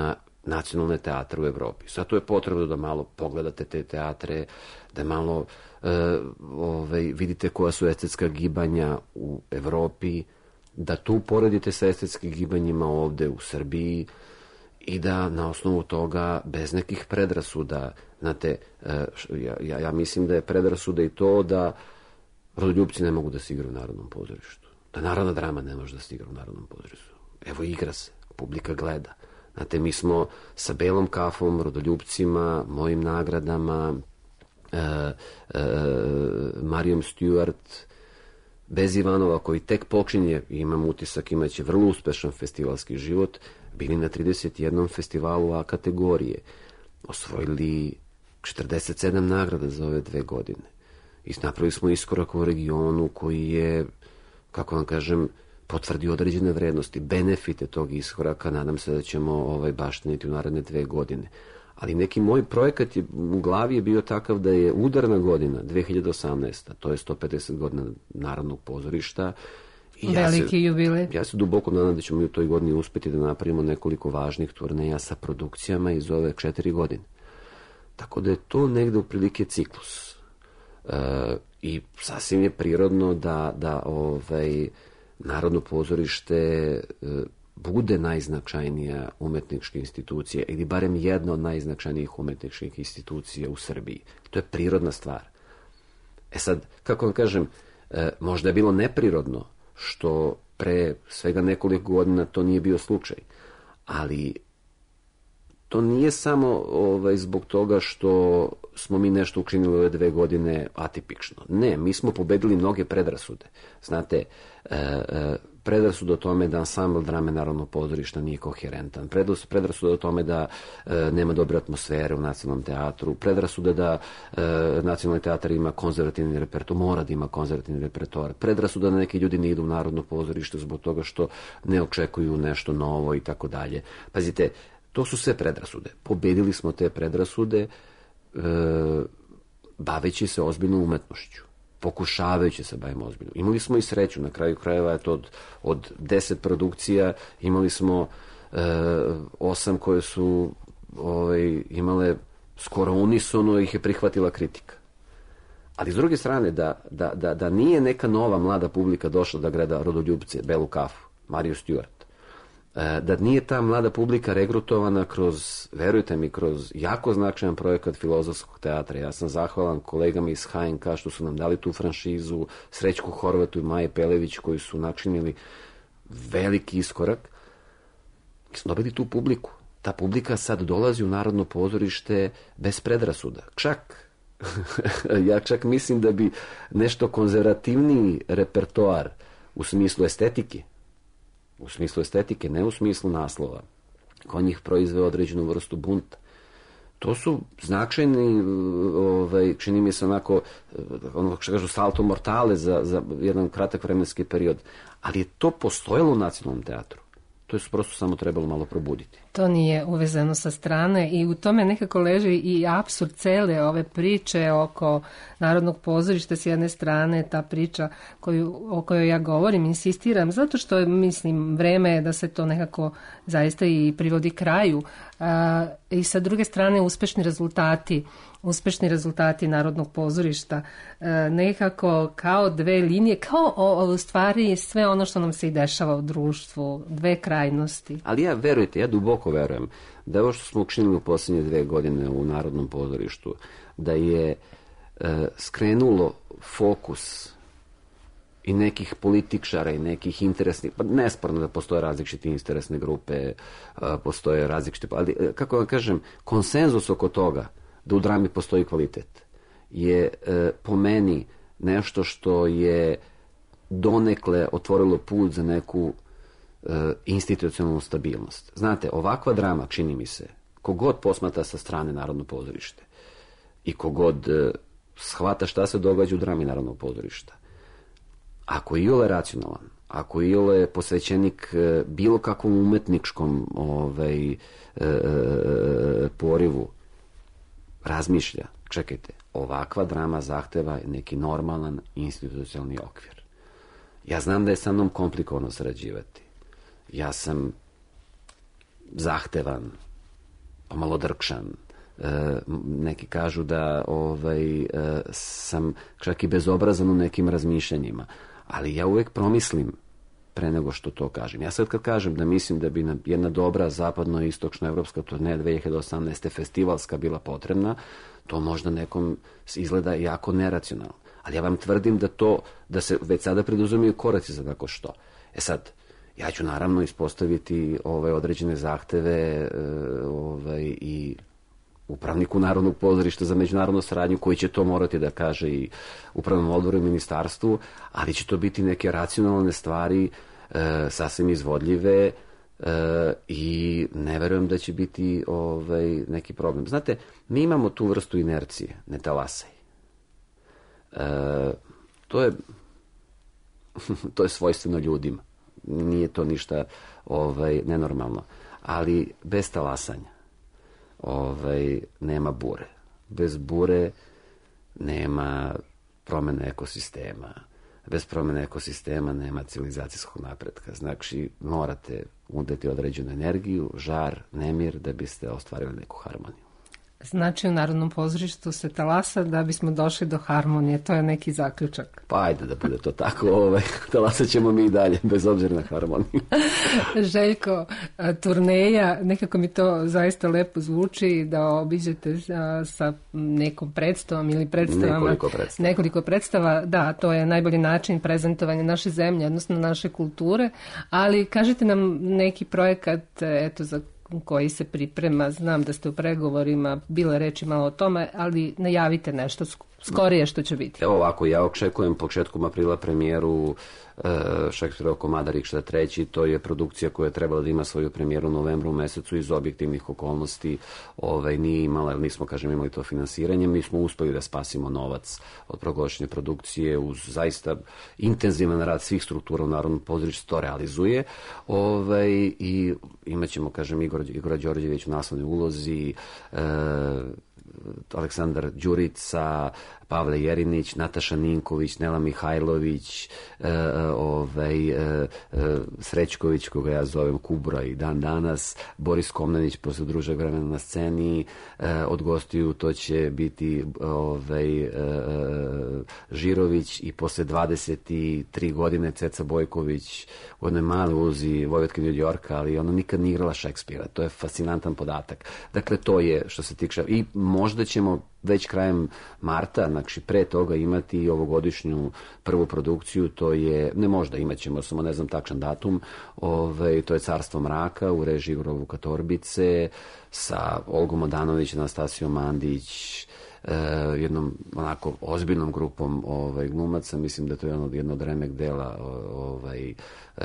nacionalne teatre u Evropi. Zato je potrebno da malo pogledate te teatre, da malo e, ovaj, vidite koja su estetska gibanja u Evropi, da tu poredite sa estetskim gibanjima ovde u Srbiji i da na osnovu toga, bez nekih predrasuda, znate, e, ja, ja, ja mislim da je predrasuda i to da rodoljupci ne mogu da se igraju u Narodnom pozorištu, da narodna drama ne može da se igra u Narodnom pozorištu. Evo, igra se, publika gleda. Znate, mi smo sa Belom kafom, rodoljupcima, mojim nagradama, e, e, Marijom Stewart, bez Ivanova, koji tek počinje, imam utisak, imaće vrlo uspešan festivalski život, bili na trideset jednom festivalu A kategorije, osvojili četrdeset sedam nagrada za ove dve godine. I napravili smo iskorak u regionu koji je, kako vam kažem, potvrdi određene vrednosti, benefite tog iskoraka, nadam se da ćemo ovaj, bašteniti u naredne dve godine. Ali neki moj projekat je, u glavi je bio takav da je udarna godina, dve hiljade osamnaesta. To je sto pedeset godina Narodnog pozorišta. I veliki ja se, jubilej. Ja se duboko nadam da ćemo u toj godini uspeti da napravimo nekoliko važnih turneja sa produkcijama iz ove četiri godine. Tako da je to negde u prilike ciklus. E, I sasvim je prirodno da, da ovaj, Narodno pozorište e, bude najznačajnija umetnička institucija ili barem jedna od najznačajnijih umetničkih institucija u Srbiji. To je prirodna stvar. E sad, kako vam kažem, e, možda je bilo neprirodno što pre svega nekoliko godina to nije bio slučaj, ali to nije samo ovaj, zbog toga što smo mi nešto učinili ove dve godine atipično. Ne, mi smo pobedili mnoge predrasude. Znate, e, e, predrasuda o tome da ansambl drame Narodnog pozorišta nije koherentan, predrasuda o tome da e, nema dobre atmosfere u nacionalnom teatru, predrasuda da e, nacionalni teatar ima konzervativni repertoar, mora da ima konzervativni repertoar, predrasuda da neki ljudi ne idu u Narodno pozorište zbog toga što ne očekuju nešto novo i tako dalje. Pazite, to su sve predrasude. Pobedili smo te predrasude e, baveći se ozbiljnom umetnošću, pokušavajući se bavimo ozbiljno. Imali smo i sreću, na kraju krajeva je to od, od deset produkcija, imali smo e, osam koje su ovaj, imale skoro unisono, ih je prihvatila kritika. Ali s druge strane, da, da, da, da nije neka nova mlada publika došla da gleda Rodoljupce, Belu kafu, Mariju Stewart, da nije ta mlada publika regrutovana kroz, verujte mi, kroz jako značajan projekat Filozofskog teatra. Ja sam zahvalan kolegama iz H N K što su nam dali tu franšizu, Srećku Horvatu i Maji Pelević koji su načinili veliki iskorak. Mi smo dobili tu publiku. Ta publika sad dolazi u Narodno pozorište bez predrasuda. Čak, ja čak mislim da bi nešto konzervativniji repertoar u smislu estetike, u smislu estetike, ne u smislu naslova, kod njih proizveo određenu vrstu bunta. To su značajni, ovaj, čini mi se onako, ono što kažu salto mortale za, za jedan kratak vremenski period, ali je to postojalo u nacionalnom teatru. To je prosto samo trebalo malo probuditi. To nije uvezano sa strane i u tome nekako leži i apsurd cele ove priče oko Narodnog pozorišta. S jedne strane ta priča koju, o kojoj ja govorim, insistiram, zato što mislim vreme je da se to nekako zaista i privodi kraju. A, i sa druge strane uspešni rezultati uspešni rezultati Narodnog pozorišta, e, nekako kao dve linije, kao o, o stvari sve ono što nam se i dešava u društvu, dve krajnosti. Ali ja, verujte, ja duboko verujem da ovo što smo učinili u posljednje dve godine u Narodnom pozorištu, da je e, skrenulo fokus i nekih političara i nekih interesnih, pa nesporno da postoje različite interesne grupe, postoje različite, ali kako vam kažem, konsenzus oko toga da u drami postoji kvalitet je e, po meni nešto što je donekle otvorilo put za neku e, institucionalnu stabilnost. Znate, ovakva drama, čini mi se, kogod posmata sa strane Narodno pozorište i kogod e, shvata šta se događa u drami Narodnog pozorišta, ako je iole racionalan, ako je iole posvećenik e, bilo kakvom umetničkom ovaj, e, e, porivu, razmišlja, čekajte, ovakva drama zahteva neki normalan institucionalni okvir. Ja znam da je sa mnom komplikovano sarađivati. Ja sam zahtevan, pomalo drkšan. E, neki kažu da ovaj, e, sam čak i bezobrazan u nekim razmišljanjima, ali ja uvek promislim pre nego što to kažem. Ja sad kad kažem da mislim da bi nam jedna dobra zapadno-istočno-evropska turneja dve hiljade osamnaeste festivalska bila potrebna, to možda nekom izgleda jako neracionalno. Ali ja vam tvrdim da to, da se već sada preduzimaju koraci za tako što. E sad, ja ću naravno ispostaviti ove određene zahteve ovaj, i upravniku Narodnog pozorišta za međunarodnu saradnju, koji će to morati da kaže i upravnom odboru i ministarstvu, ali će to biti neke racionalne stvari, e, sasvim izvodljive, e, i ne verujem da će biti ovaj, neki problem. Znate, mi imamo tu vrstu inercije, ne talasaj. E, to je to je svojstveno ljudima. Nije to ništa ovaj, nenormalno. Ali bez talasanja ovaj, nema bure. Bez bure nema promene ekosistema. Bez promene ekosistema nema civilizacijskog napretka. Znači, morate udeti određenu energiju, žar, nemir, da biste ostvarili neku harmoniju. Znači, u Narodnom pozorištu se talasa da bismo došli do harmonije. To je neki zaključak. Pa ajde da bude to tako. Ovaj, talasat ćemo mi i dalje, bez obzira na harmoniju. Željko, turneja, nekako mi to zaista lepo zvuči, da obiđete sa, sa nekom predstavom ili predstavama. Nekoliko predstava. Nekoliko predstava, da, to je najbolji način prezentovanja naše zemlje, odnosno naše kulture. Ali kažite nam neki projekat, eto, za koji se priprema, znam da ste u pregovorima, bile reči malo o tome, ali najavite nešto skorije što će biti. Evo ovako, ja očekujem početkom aprila premijeru e, Šekspirovog komada Rikšta treći, to je produkcija koja je trebala da ima svoju premijeru u novembru mesecu, iz objektivnih okolnosti ovaj, nije imala, jer nismo, kažem, imali to finansiranje. Mi smo uspeli da spasimo novac od proglašenja produkcije uz zaista intenzivan rad svih struktura u Narodnom pozorištu, to realizuje, ovaj, i imat ćemo, kažem, Igor, Igora Đorđević u naslovnoj ulozi, e, Aleksandar Đurica, Pavle Jerinić, Nataša Ninković, Nela Mihajlović, e, ovaj, e, e, Srećković, koga ja zovem Kubra i dan danas, Boris Komnenić posle družeg vremena na sceni, e, od gostiju to će biti ovaj, e, Žirović i posle dvadeset tri godine Ceca Bojković u jednoj male ulozi Vojvotkinje od Jorka, ali ona nikad nije igrala Šekspira. To je fascinantan podatak. Dakle, to je što se tiče, i možda ćemo već krajem marta, znači pre toga, imati i ovogodišnju prvu produkciju, to je, ne možda, imat ćemo, samo ne znam tačan datum, ovaj, to je Carstvo mraka u režiji Igora Vukatorbice, sa Olgom Odanović, Anastasijom Mandić, eh, jednom onako ozbiljnom grupom ovaj, glumaca. Mislim da to je jedno, jedno od remek dela ovaj, eh,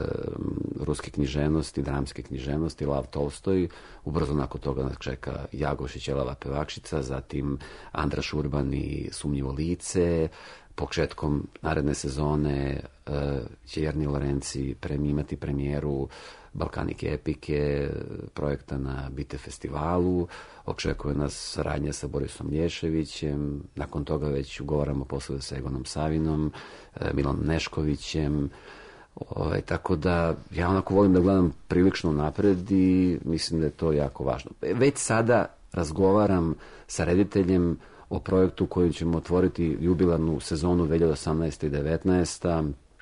ruske književnosti, dramske književnosti, Lav Tolstoj. Ubrzo nakon toga nas čeka Jagošić, Jelava pevačica, zatim Andra Šurban i Sumnjivo lice. Početkom naredne sezone uh, će Jerni Lorenci premi, imati premijeru Balkanike epike, projekta na Bite festivalu. Očekuje nas saradnja sa Borisom Lješevićem. Nakon toga već ugovaramo posle sa Egonom Savinom, uh, Milanom Neškovićem. Ovaj, tako da ja onako volim da gledam prilično napred i mislim da je to jako važno. Već sada razgovaram sa rediteljem o projektu kojim ćemo otvoriti jubilarnu sezonu dve hiljade osamnaeste i devetnaeste.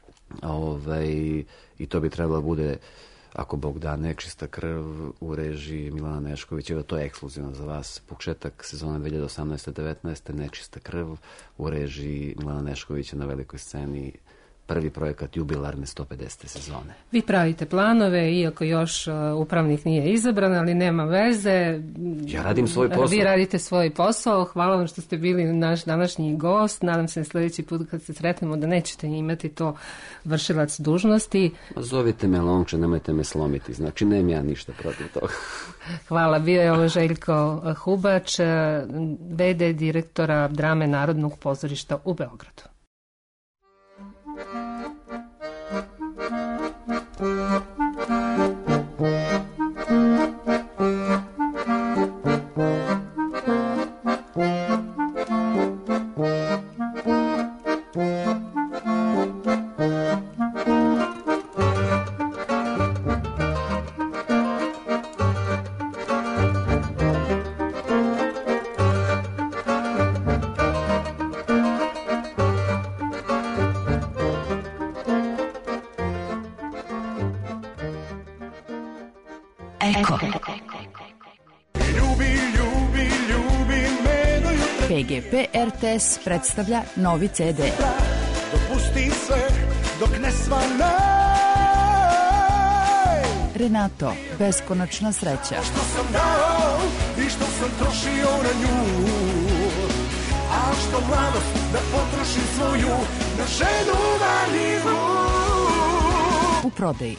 Ovaj, i to bi trebalo bude, ako Bog da, Nečista krv u režiji Milana Neškovića. To je ekskluzivno za vas. Početak sezone dve hiljade osamnaeste i devetnaeste. Nečista krv u režiji Milana Neškovića na velikoj sceni. Prvi projekat jubilarne sto pedesete sezone. Vi pravite planove, iako još uh, upravnik nije izabran, ali nema veze. Ja radim svoj posao. Vi radite svoj posao. Hvala vam što ste bili naš današnji gost. Nadam se sljedeći put kad se sretnemo da nećete imati to vršilac dužnosti. Zovite me Lonče, nemojte me slomiti. Znači, nemam ja ništa protiv toga. Hvala. Bio je ovo Željko Hubač, ve de direktora Drame Narodnog pozorišta u Beogradu. P G P R T S predstavlja novi C D. Dopusti sve dok ne svane. Renato, beskonačna sreća. Što sam dao i što sam trošio na nju, a što mladost da potrošim svoju na ženu Marinu. U prodaji.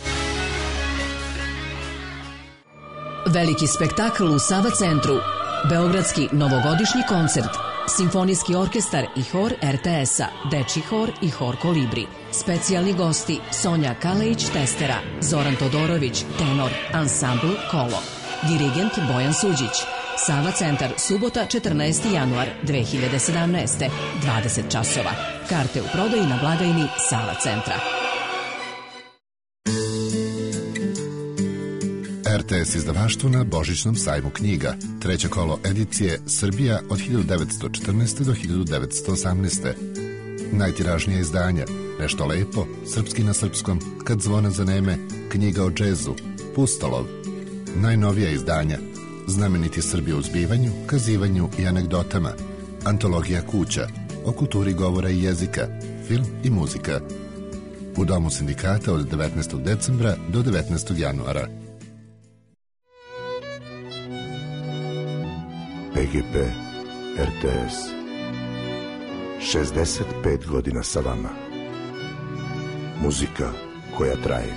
Veliki spektakl u Sava centru. Beogradski novogodišnji koncert. Simfonijski orkestar i hor R T S-a, Dečji hor i hor Kolibri. Specijalni gosti Sonja Kalejić-Testera, Zoran Todorović, tenor, ansambl Kolo. Dirigent Bojan Suđić. Sava centar, subota četrnaesti januar dve hiljade sedamnaeste. dvadeset časova. Karte u prodaji na blagajni Sava centra. R T S izdavaštvo na Božićnom sajmu knjiga. Treće kolo edicije Srbija od hiljadu devetsto četrnaeste. do hiljadu devetsto osamnaeste. Najtiražnija izdanja Nešto lepo, Srpski na srpskom, Kad zvona zaneme, Knjiga o džezu, Pustolov. Najnovija izdanja Znameniti Srbi u zbivanju, kazivanju i anegdotama, Antologija kuća, o kulturi govora i jezika, film i muzika. U Domu sindikata od devetnaestog decembra do devetnaestog januara. P G P R T S šezdeset pet godina sa vama. Muzika koja traje.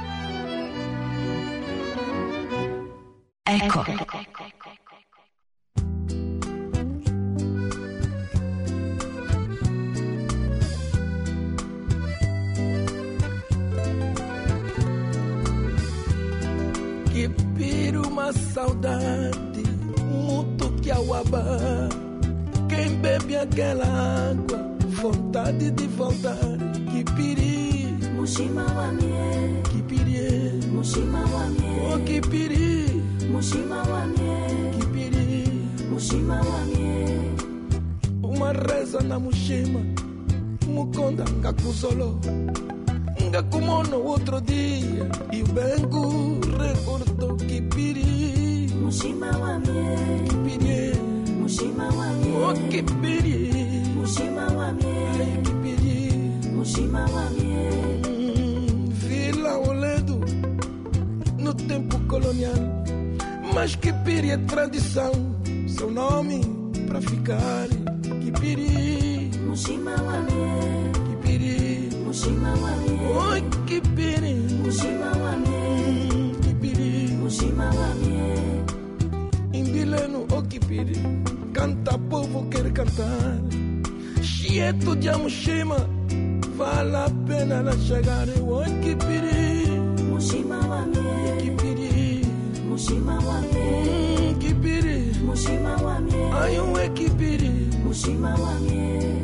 Eko. Que pira uma saudade, muito que auaba. Quem bebe aquela água, vontade de voltar. Que piri, Mushima wa mie, que piri, Mushima wa mie, oh que piri, Mushima wa mie, que piri, Mushima wa mie. Uma reza na Mushima, Mukonda ngakuzolo, ngakumono outro dia e o Bengu recordou que piri, Mushima wa mie, que piri, Mushima wa mie, oh que piri, Mushima wa mie, que piri, Mushima wa mie. hum, Vila Oledo no tempo colonial, mas que piri é tradição, seu nome pra ficar. Que piri, Mushima wa mie, que piri, Mushima wa mie, oh que piri, Mushima wa mie, hum, que piri, Mushima wa mie. Imbileno o que piri, canta povo quer cantar. Chieto de Amushima, vale a pena lá chegar. Oh que piri, Mushima wa mie, que piri, Mushima wa mie, hum, que piri, Mushima wa mie, ai um é que piri, Mushima wa mie.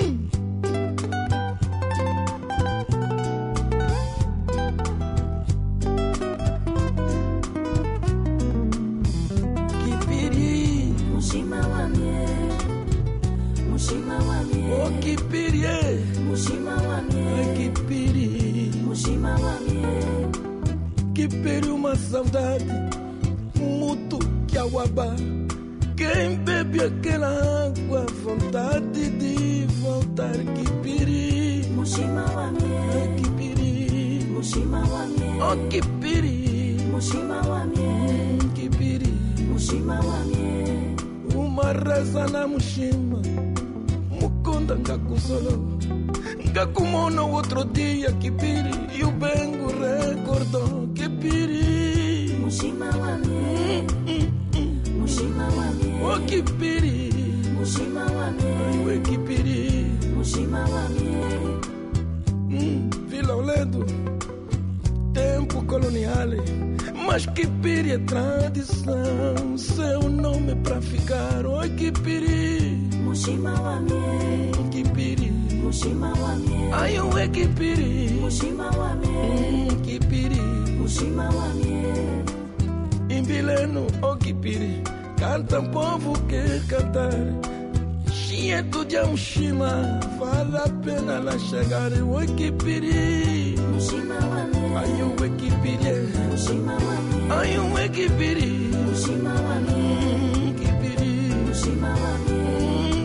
que piri, Mushima wa mie, Mushima wa mie, oh que piri, Mushima wa ai mie, que piri, Mushima wa mie. que piri uma saudade, muito que auaba. Quem bebe aquela água, vontade de voltar. Que piri, Mushima wa mie, que piri, Mushima wa mie, oh que piri, Mushima wa mie, que piri. Mushima wa mie. Uma reza na Mushima, Mukonda ngakuzolo, ngakumono outro dia. Que piri, e o Bengu recordou. Que piri, Mushima wa mie, Mushima wa mie, oh que piri, Mushima wa mie, ai que piri. Mushima wa mie. Hum, Vila Oledo, tempo colonial, mas que piri é tradição, seu nome pra ficar. Oi que piri, Mushima wa mie, que piri, Mushima wa mie, ai um é que piri, Mushima wa mie, hum, que piri, Mushima wa mie. Imbileno, oh que piri, canta um povo que cantar. Chieto de Amushima, vale a pena lá chegar. Oi que piri, Mushima wa mie, ai um é que piri, Mushima wa mie, ai um é que piri, Mushima wa mie, hum, que piri, Mushima wa mie.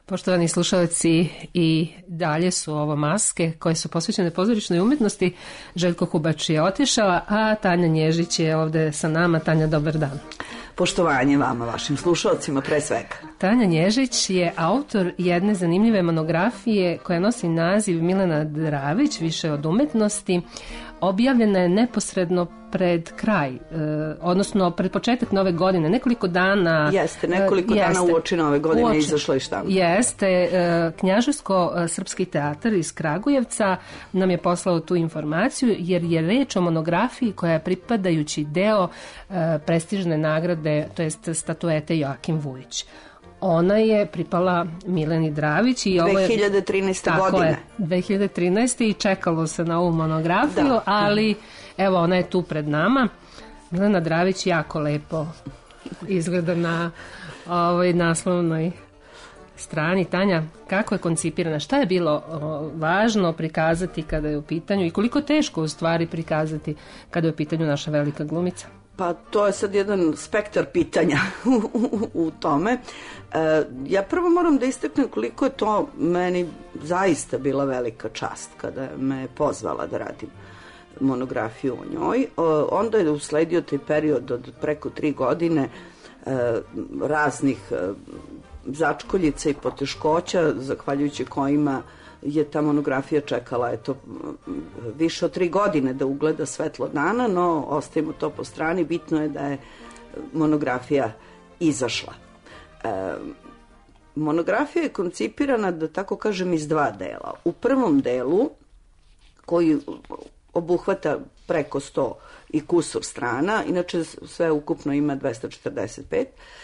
Poštovani slušalci, i dalje su ovo maske koje su posvećene pozorišnoj umetnosti. Željko Hubač je otišao, a Tanja Nježić je ovde sa nama. Tanja, dobar dan. Poštovanje vama, vašim slušalcima pre svega. Tanja Nježić je autor jedne zanimljive monografije koja nosi naziv Milena Dravić, više od umetnosti. Objavljena je neposredno pred kraj, e, odnosno pred početak nove godine, nekoliko dana... Jeste, nekoliko e, dana jeste, uoči nove godine uoči, izašlo i šta? Jeste, e, Knjaževsko-srpski teatar iz Kragujevca nam je poslao tu informaciju, jer je reč o monografiji koja je pripadajući deo e, prestižne nagrade, to jest statuete Joakim Vujić. Ona je pripala Mileni Dravić i ovo je dve hiljade trinaeste. Tako godine. Je, dve hiljade trinaeste. i čekalo se na ovu monografiju, Da. ali evo ona je tu pred nama. Milena Dravić jako lepo izgleda na ovoj naslovnoj strani. Tanja, kako je koncipirana? Šta je bilo o, važno prikazati kada je u pitanju i koliko teško u stvari prikazati kada je u pitanju naša velika glumica? Pa to je sad jedan spektar pitanja u, u, u tome. E, ja prvo moram da istaknem koliko je to meni zaista bila velika čast kada me pozvala da radim monografiju o njoj. E, onda je usledio taj period od preko tri godine e, raznih e, začkoljica i poteškoća, zahvaljujući kojima je ta monografija čekala eto, više od tri godine da ugleda svetlo dana, no ostavimo to po strani. Bitno je da je monografija izašla. E, monografija je koncipirana, da tako kažem, iz dva dela. U prvom delu, koji obuhvata preko sto i kusur strana, inače sve ukupno ima dvesta četrdeset pet,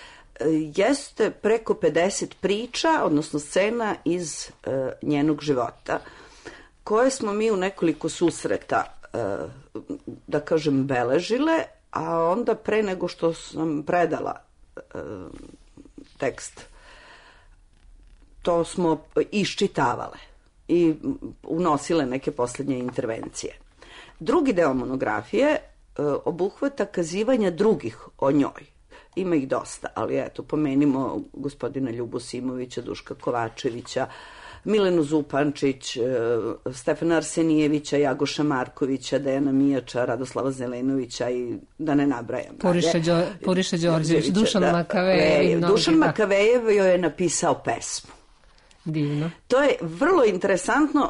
jeste preko pedeset priča, odnosno scena iz e, njenog života, koje smo mi u nekoliko susreta, e, da kažem, beležile, a onda pre nego što sam predala e, tekst, to smo iščitavale i unosile neke poslednje intervencije. Drugi deo monografije e, obuhvata kazivanja drugih o njoj. Ima ih dosta, ali eto, pomenimo gospodina Ljubu Simovića, Duška Kovačevića, Milenu Zupančić, Stefana Arsenijevića, Jagoša Markovića, Dejana Mijača, Radoslava Zelenovića i da ne nabrajam. Puriša, Đo, Puriša Đorđević, Dušan da, Makavejev. Dušan Makavejev joj je napisao pesmu. Divno. To je vrlo interesantno.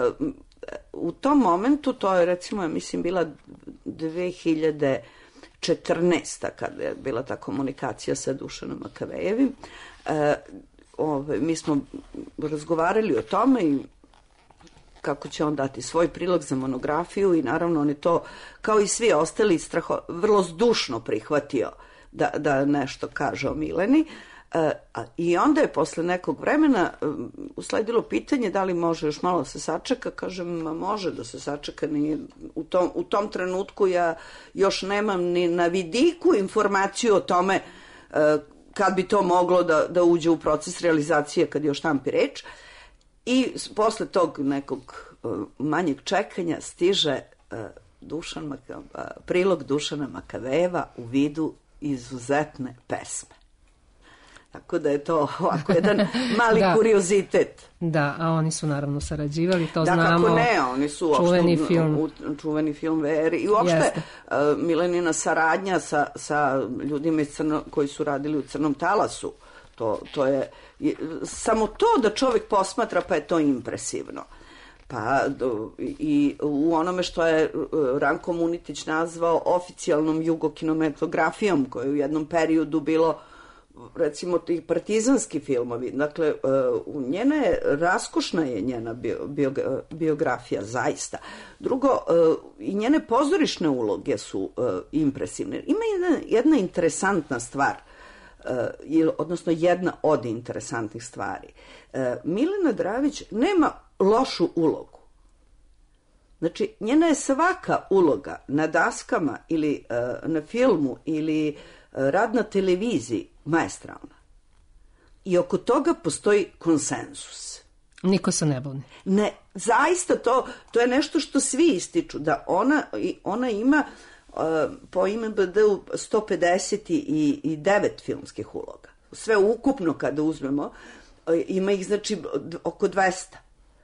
U tom momentu, to je recimo, mislim, bila dve hiljade četrnaesta. kada je bila ta komunikacija sa Dušanom Makavejevim. E, ove, mi smo razgovarali o tome i kako će on dati svoj prilog za monografiju i naravno on je to, kao i svi ostali, straho, vrlo zdušno prihvatio da, da nešto kaže o Mileni. E, a, I onda je posle nekog vremena um, usledilo pitanje da li može još malo da se sačeka. Kažem, ma može da se sačeka. Nije, u, tom, u tom trenutku ja još nemam ni na vidiku informaciju o tome uh, kad bi to moglo da, da uđe u proces realizacije kad je o štampi reč. I posle tog nekog uh, manjeg čekanja stiže uh, Dušan Maka, uh, prilog Dušana Makavejeva u vidu izuzetne pesme. Tako da je to ovako jedan mali da. kuriozitet. Da, a oni su naravno sarađivali, to da, znamo. Da, kako ne, oni su čuveni uopšte, film. U, čuveni film Veri. I uopšte uh, Milenina saradnja sa, sa ljudima iz Crno, koji su radili u Crnom talasu, to, to je, je, samo to da čovjek posmatra, pa je to impresivno. Pa do, i u onome što je Ranko Munitić nazvao oficijalnom jugokinematografijom, koja je u jednom periodu bilo recimo tih partizanski filmovi. Dakle, uh, njena je, raskošna je njena bio, bio, biografija, zaista. Drugo, uh, i njene pozorišne uloge su uh, impresivne. Ima jedna, jedna interesantna stvar, uh, odnosno jedna od interesantnih stvari. Uh, Milena Dravić nema lošu ulogu. Znači, njena je svaka uloga na daskama ili uh, na filmu ili uh, rad na televiziji maestralna. I oko toga postoji konsenzus. Niko se ne buni. Ne, zaista to, to je nešto što svi ističu, da ona, ona ima uh, po I M D B-u sto pedeset devet filmskih uloga. Sve ukupno kada uzmemo, ima ih znači d- oko dvesta.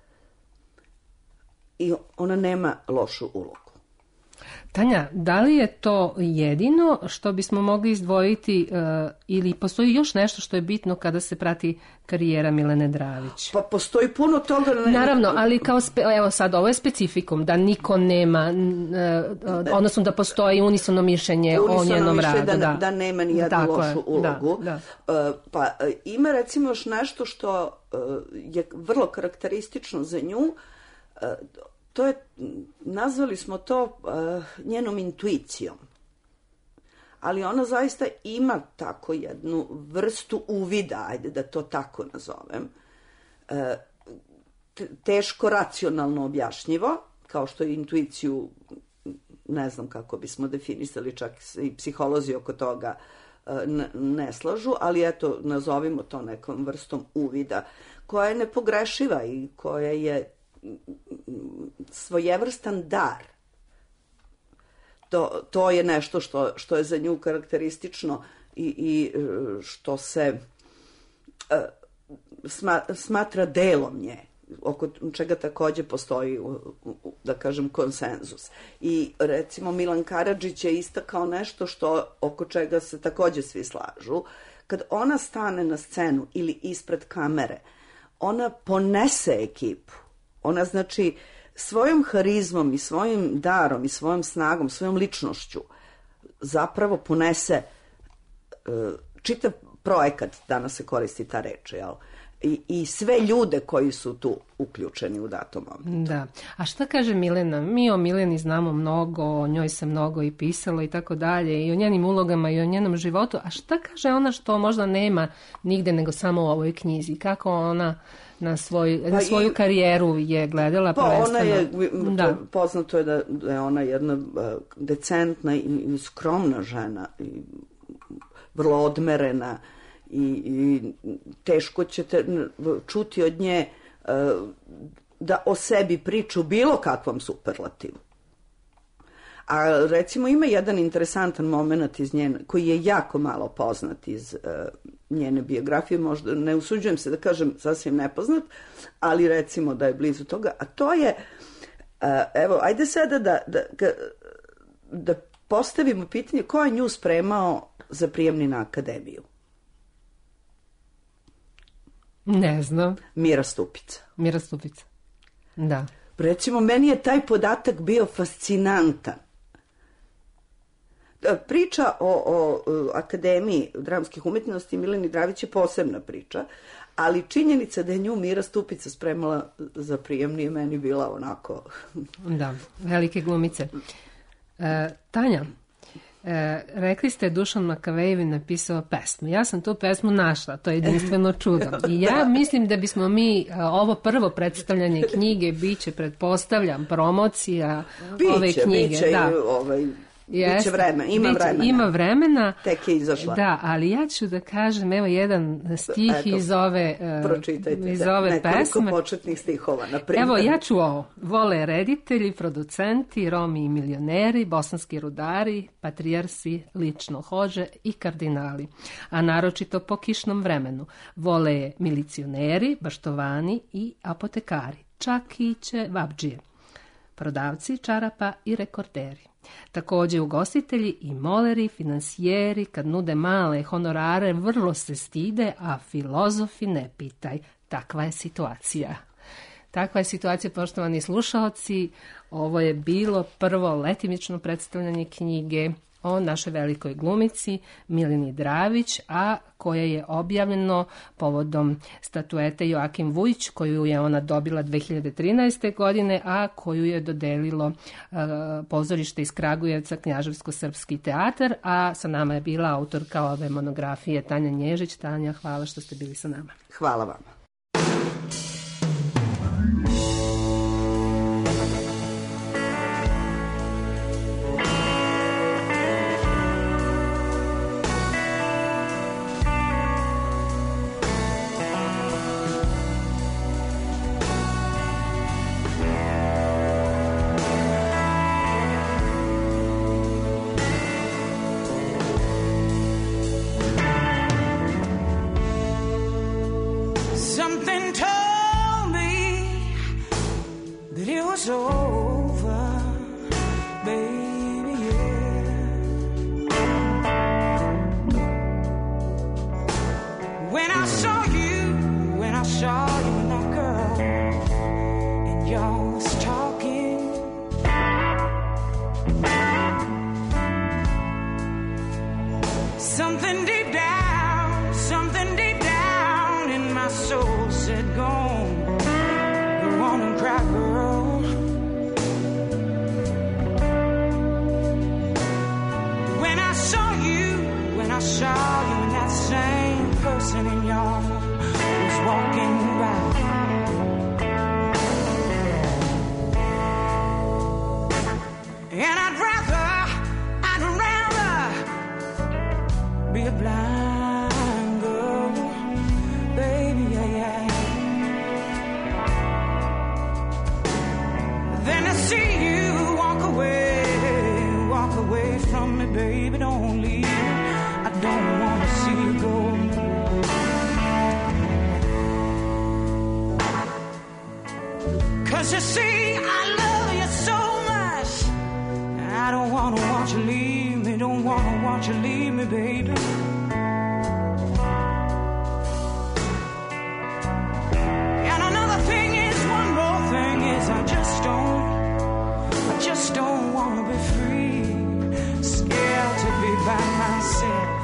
I ona nema lošu ulogu. Tanja, da li je to jedino što bismo mogli izdvojiti uh, ili postoji još nešto što je bitno kada se prati karijera Milene Dravić? Pa postoji puno toga. Naravno, ali kao spe, evo sad, ovo je specifikum, da niko nema, uh, odnosno da postoji unisono mišljenje unisono o njenom mišljenje radu. Da, Da, da nema ni jednu Tako lošu je, ulogu. Da, da. Uh, pa uh, ima recimo još nešto što uh, je vrlo karakteristično za nju. Uh, to je, nazvali smo to uh, njenom intuicijom. Ali ona zaista ima tako jednu vrstu uvida, ajde da to tako nazovem, uh, teško racionalno objašnjivo, kao što je intuiciju, ne znam kako bismo definisali, čak i psiholozi oko toga uh, ne, ne slažu, ali eto, nazovimo to nekom vrstom uvida, koja je nepogrešiva i koja je svojevrstan dar. To, to je nešto što, što je za nju karakteristično i, i što se uh, sma, smatra delom nje, oko čega takođe postoji, da kažem, konsenzus. I recimo Milan Karadžić je istakao nešto što, oko čega se takođe svi slažu. Kad ona stane na scenu ili ispred kamere, ona ponese ekipu. Ona znači svojom harizmom i svojim darom i svojom snagom, svojom ličnošću zapravo ponese uh, čitav projekat, danas se koristi ta reč, jel? I, i sve ljude koji su tu uključeni u datom momentu. Da. A šta kaže Milena? Mi o Mileni znamo mnogo, o njoj se mnogo i pisalo i tako dalje, i o njenim ulogama i o njenom životu. A šta kaže ona što možda nema nigde nego samo u ovoj knjizi? Kako ona na, svoj, pa na svoju i, karijeru je gledala? Pa ona je, da. Poznato je da, da je ona jedna uh, decentna i, i skromna žena, i vrlo odmerena, I, i teško ćete čuti od nje uh, da o sebi priču bilo kakvom superlativu. A recimo ima jedan interesantan moment iz njene, koji je jako malo poznat iz uh, njene biografije, možda ne usuđujem se da kažem sasvim nepoznat, ali recimo da je blizu toga, a to je, uh, evo, ajde sada da, da, da, da postavimo pitanje ko je nju spremao za prijemni na akademiju. Ne znam. Mira Stupica. Mira Stupica, da. Recimo, meni je taj podatak bio fascinantan. Priča o, o, o Akademiji dramskih umetnosti Mileni Dravić je posebna priča, ali činjenica da je nju Mira Stupica spremala za prijemni je meni bila onako... Da, velike glumice. E, Tanja, E, rekli ste Dušan Makavejev napisao pesmu. Ja sam tu pesmu našla, to je jedinstveno čudo. I ja mislim da bismo mi ovo prvo predstavljanje knjige biće, pretpostavljam, promocija biće, ove knjige. Biće, da. ovaj, Jeste, biće vremena, ima biće, vremena. Ima vremena. Tek je izašla. Da, ali ja ću da kažem, evo jedan stih Eto, iz ove, pročitajte, iz ove nekoliko pesme. početnih stihova, na primjer. Evo, ja ću ovo. Vole reditelji, producenti, Romi i milioneri, bosanski rudari, patrijarsi, lično hođe i kardinali. A naročito po kišnom vremenu. Vole je milicioneri, baštovani i apotekari. Čak i će vabdžije. Prodavci čarapa i rekorderi. Također ugostitelji i moleri, finansijeri, kad nude male honorare, vrlo se stide, a filozofi ne pitaj. Takva je situacija. Takva je situacija, poštovani slušaoci. Ovo je bilo prvo letimično predstavljanje knjige o našoj velikoj glumici Mileni Dravić, a koje je objavljeno povodom statuete Joakim Vujić, koju je ona dobila dve hiljade trinaeste. godine, a koju je dodelilo uh, pozorište iz Kragujevca, Knjaževsko-srpski teatar, a sa nama je bila autorka ove monografije Tanja Nježić. Tanja, hvala što ste bili sa nama. Hvala vam. But it was over, baby, yeah. When I saw you, when I saw you and that girl, and y'all was talking, something deep down, something deep down in my soul said, go on, go on and cry, girl. When I saw you, when I saw you and that same person in y'all was walking by, and I'd rather, I'd rather be a blind girl, baby, yeah, yeah, than to see you walk away, walk away from me, baby, don't leave. I don't want to see you go. Cause you see, I love you so much, I don't want to want you leave me, don't want to want you leave me, baby. And another thing is, one more thing is, I just don't, I just don't want to be free, scared to be by myself.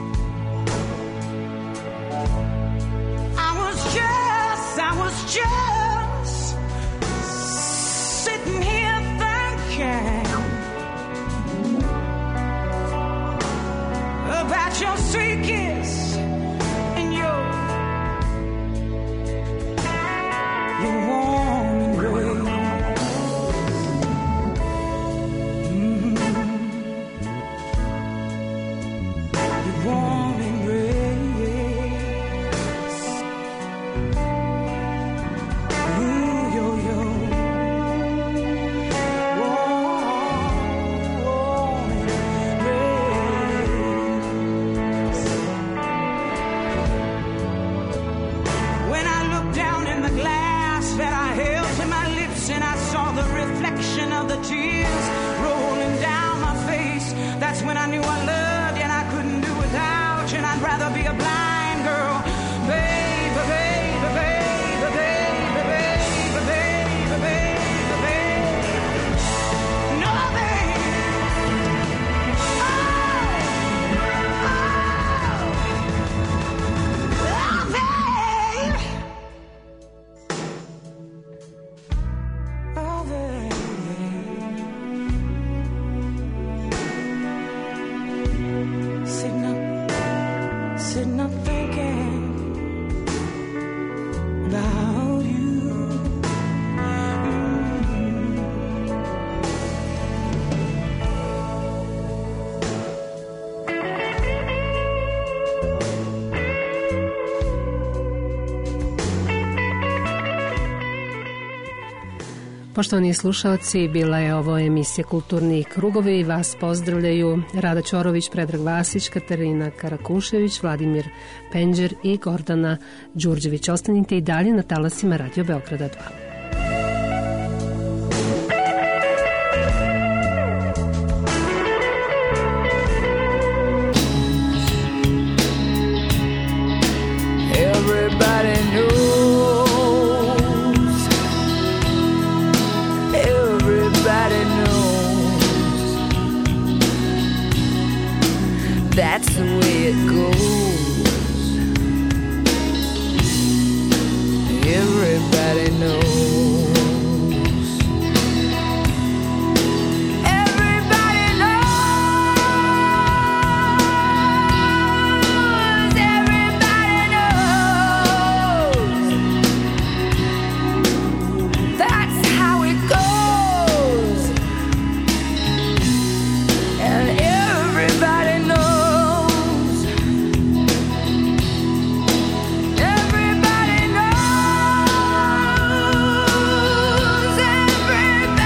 I was just, I was just sitting here thinking about your sweet kiss and your, your warm embrace. Mm-hmm. Your warm embrace. Ooh, yo, yo. Warm embrace. When I looked down in the glass that I held to my lips, and I saw the reflection of the tears rolling down my face, that's when I knew I loved you and I couldn't do without you, and I'd rather be a blind girl, baby, baby, baby, baby, baby, baby, baby, baby. No, baby. Oh, oh, oh, baby. Oh, baby. Sitting up, sitting up thinking about you. Poštovani slušalci, bila je ovo emisija Kulturni krugovi i vas pozdravljaju Rada Ćorović, Predrag Vasić, Katarina Karakušević, Vladimir Penđer i Gordana Đurđević. Ostanite i dalje na talasima Radio Beograda dva. Everybody knows, everybody knows, that's the way it goes.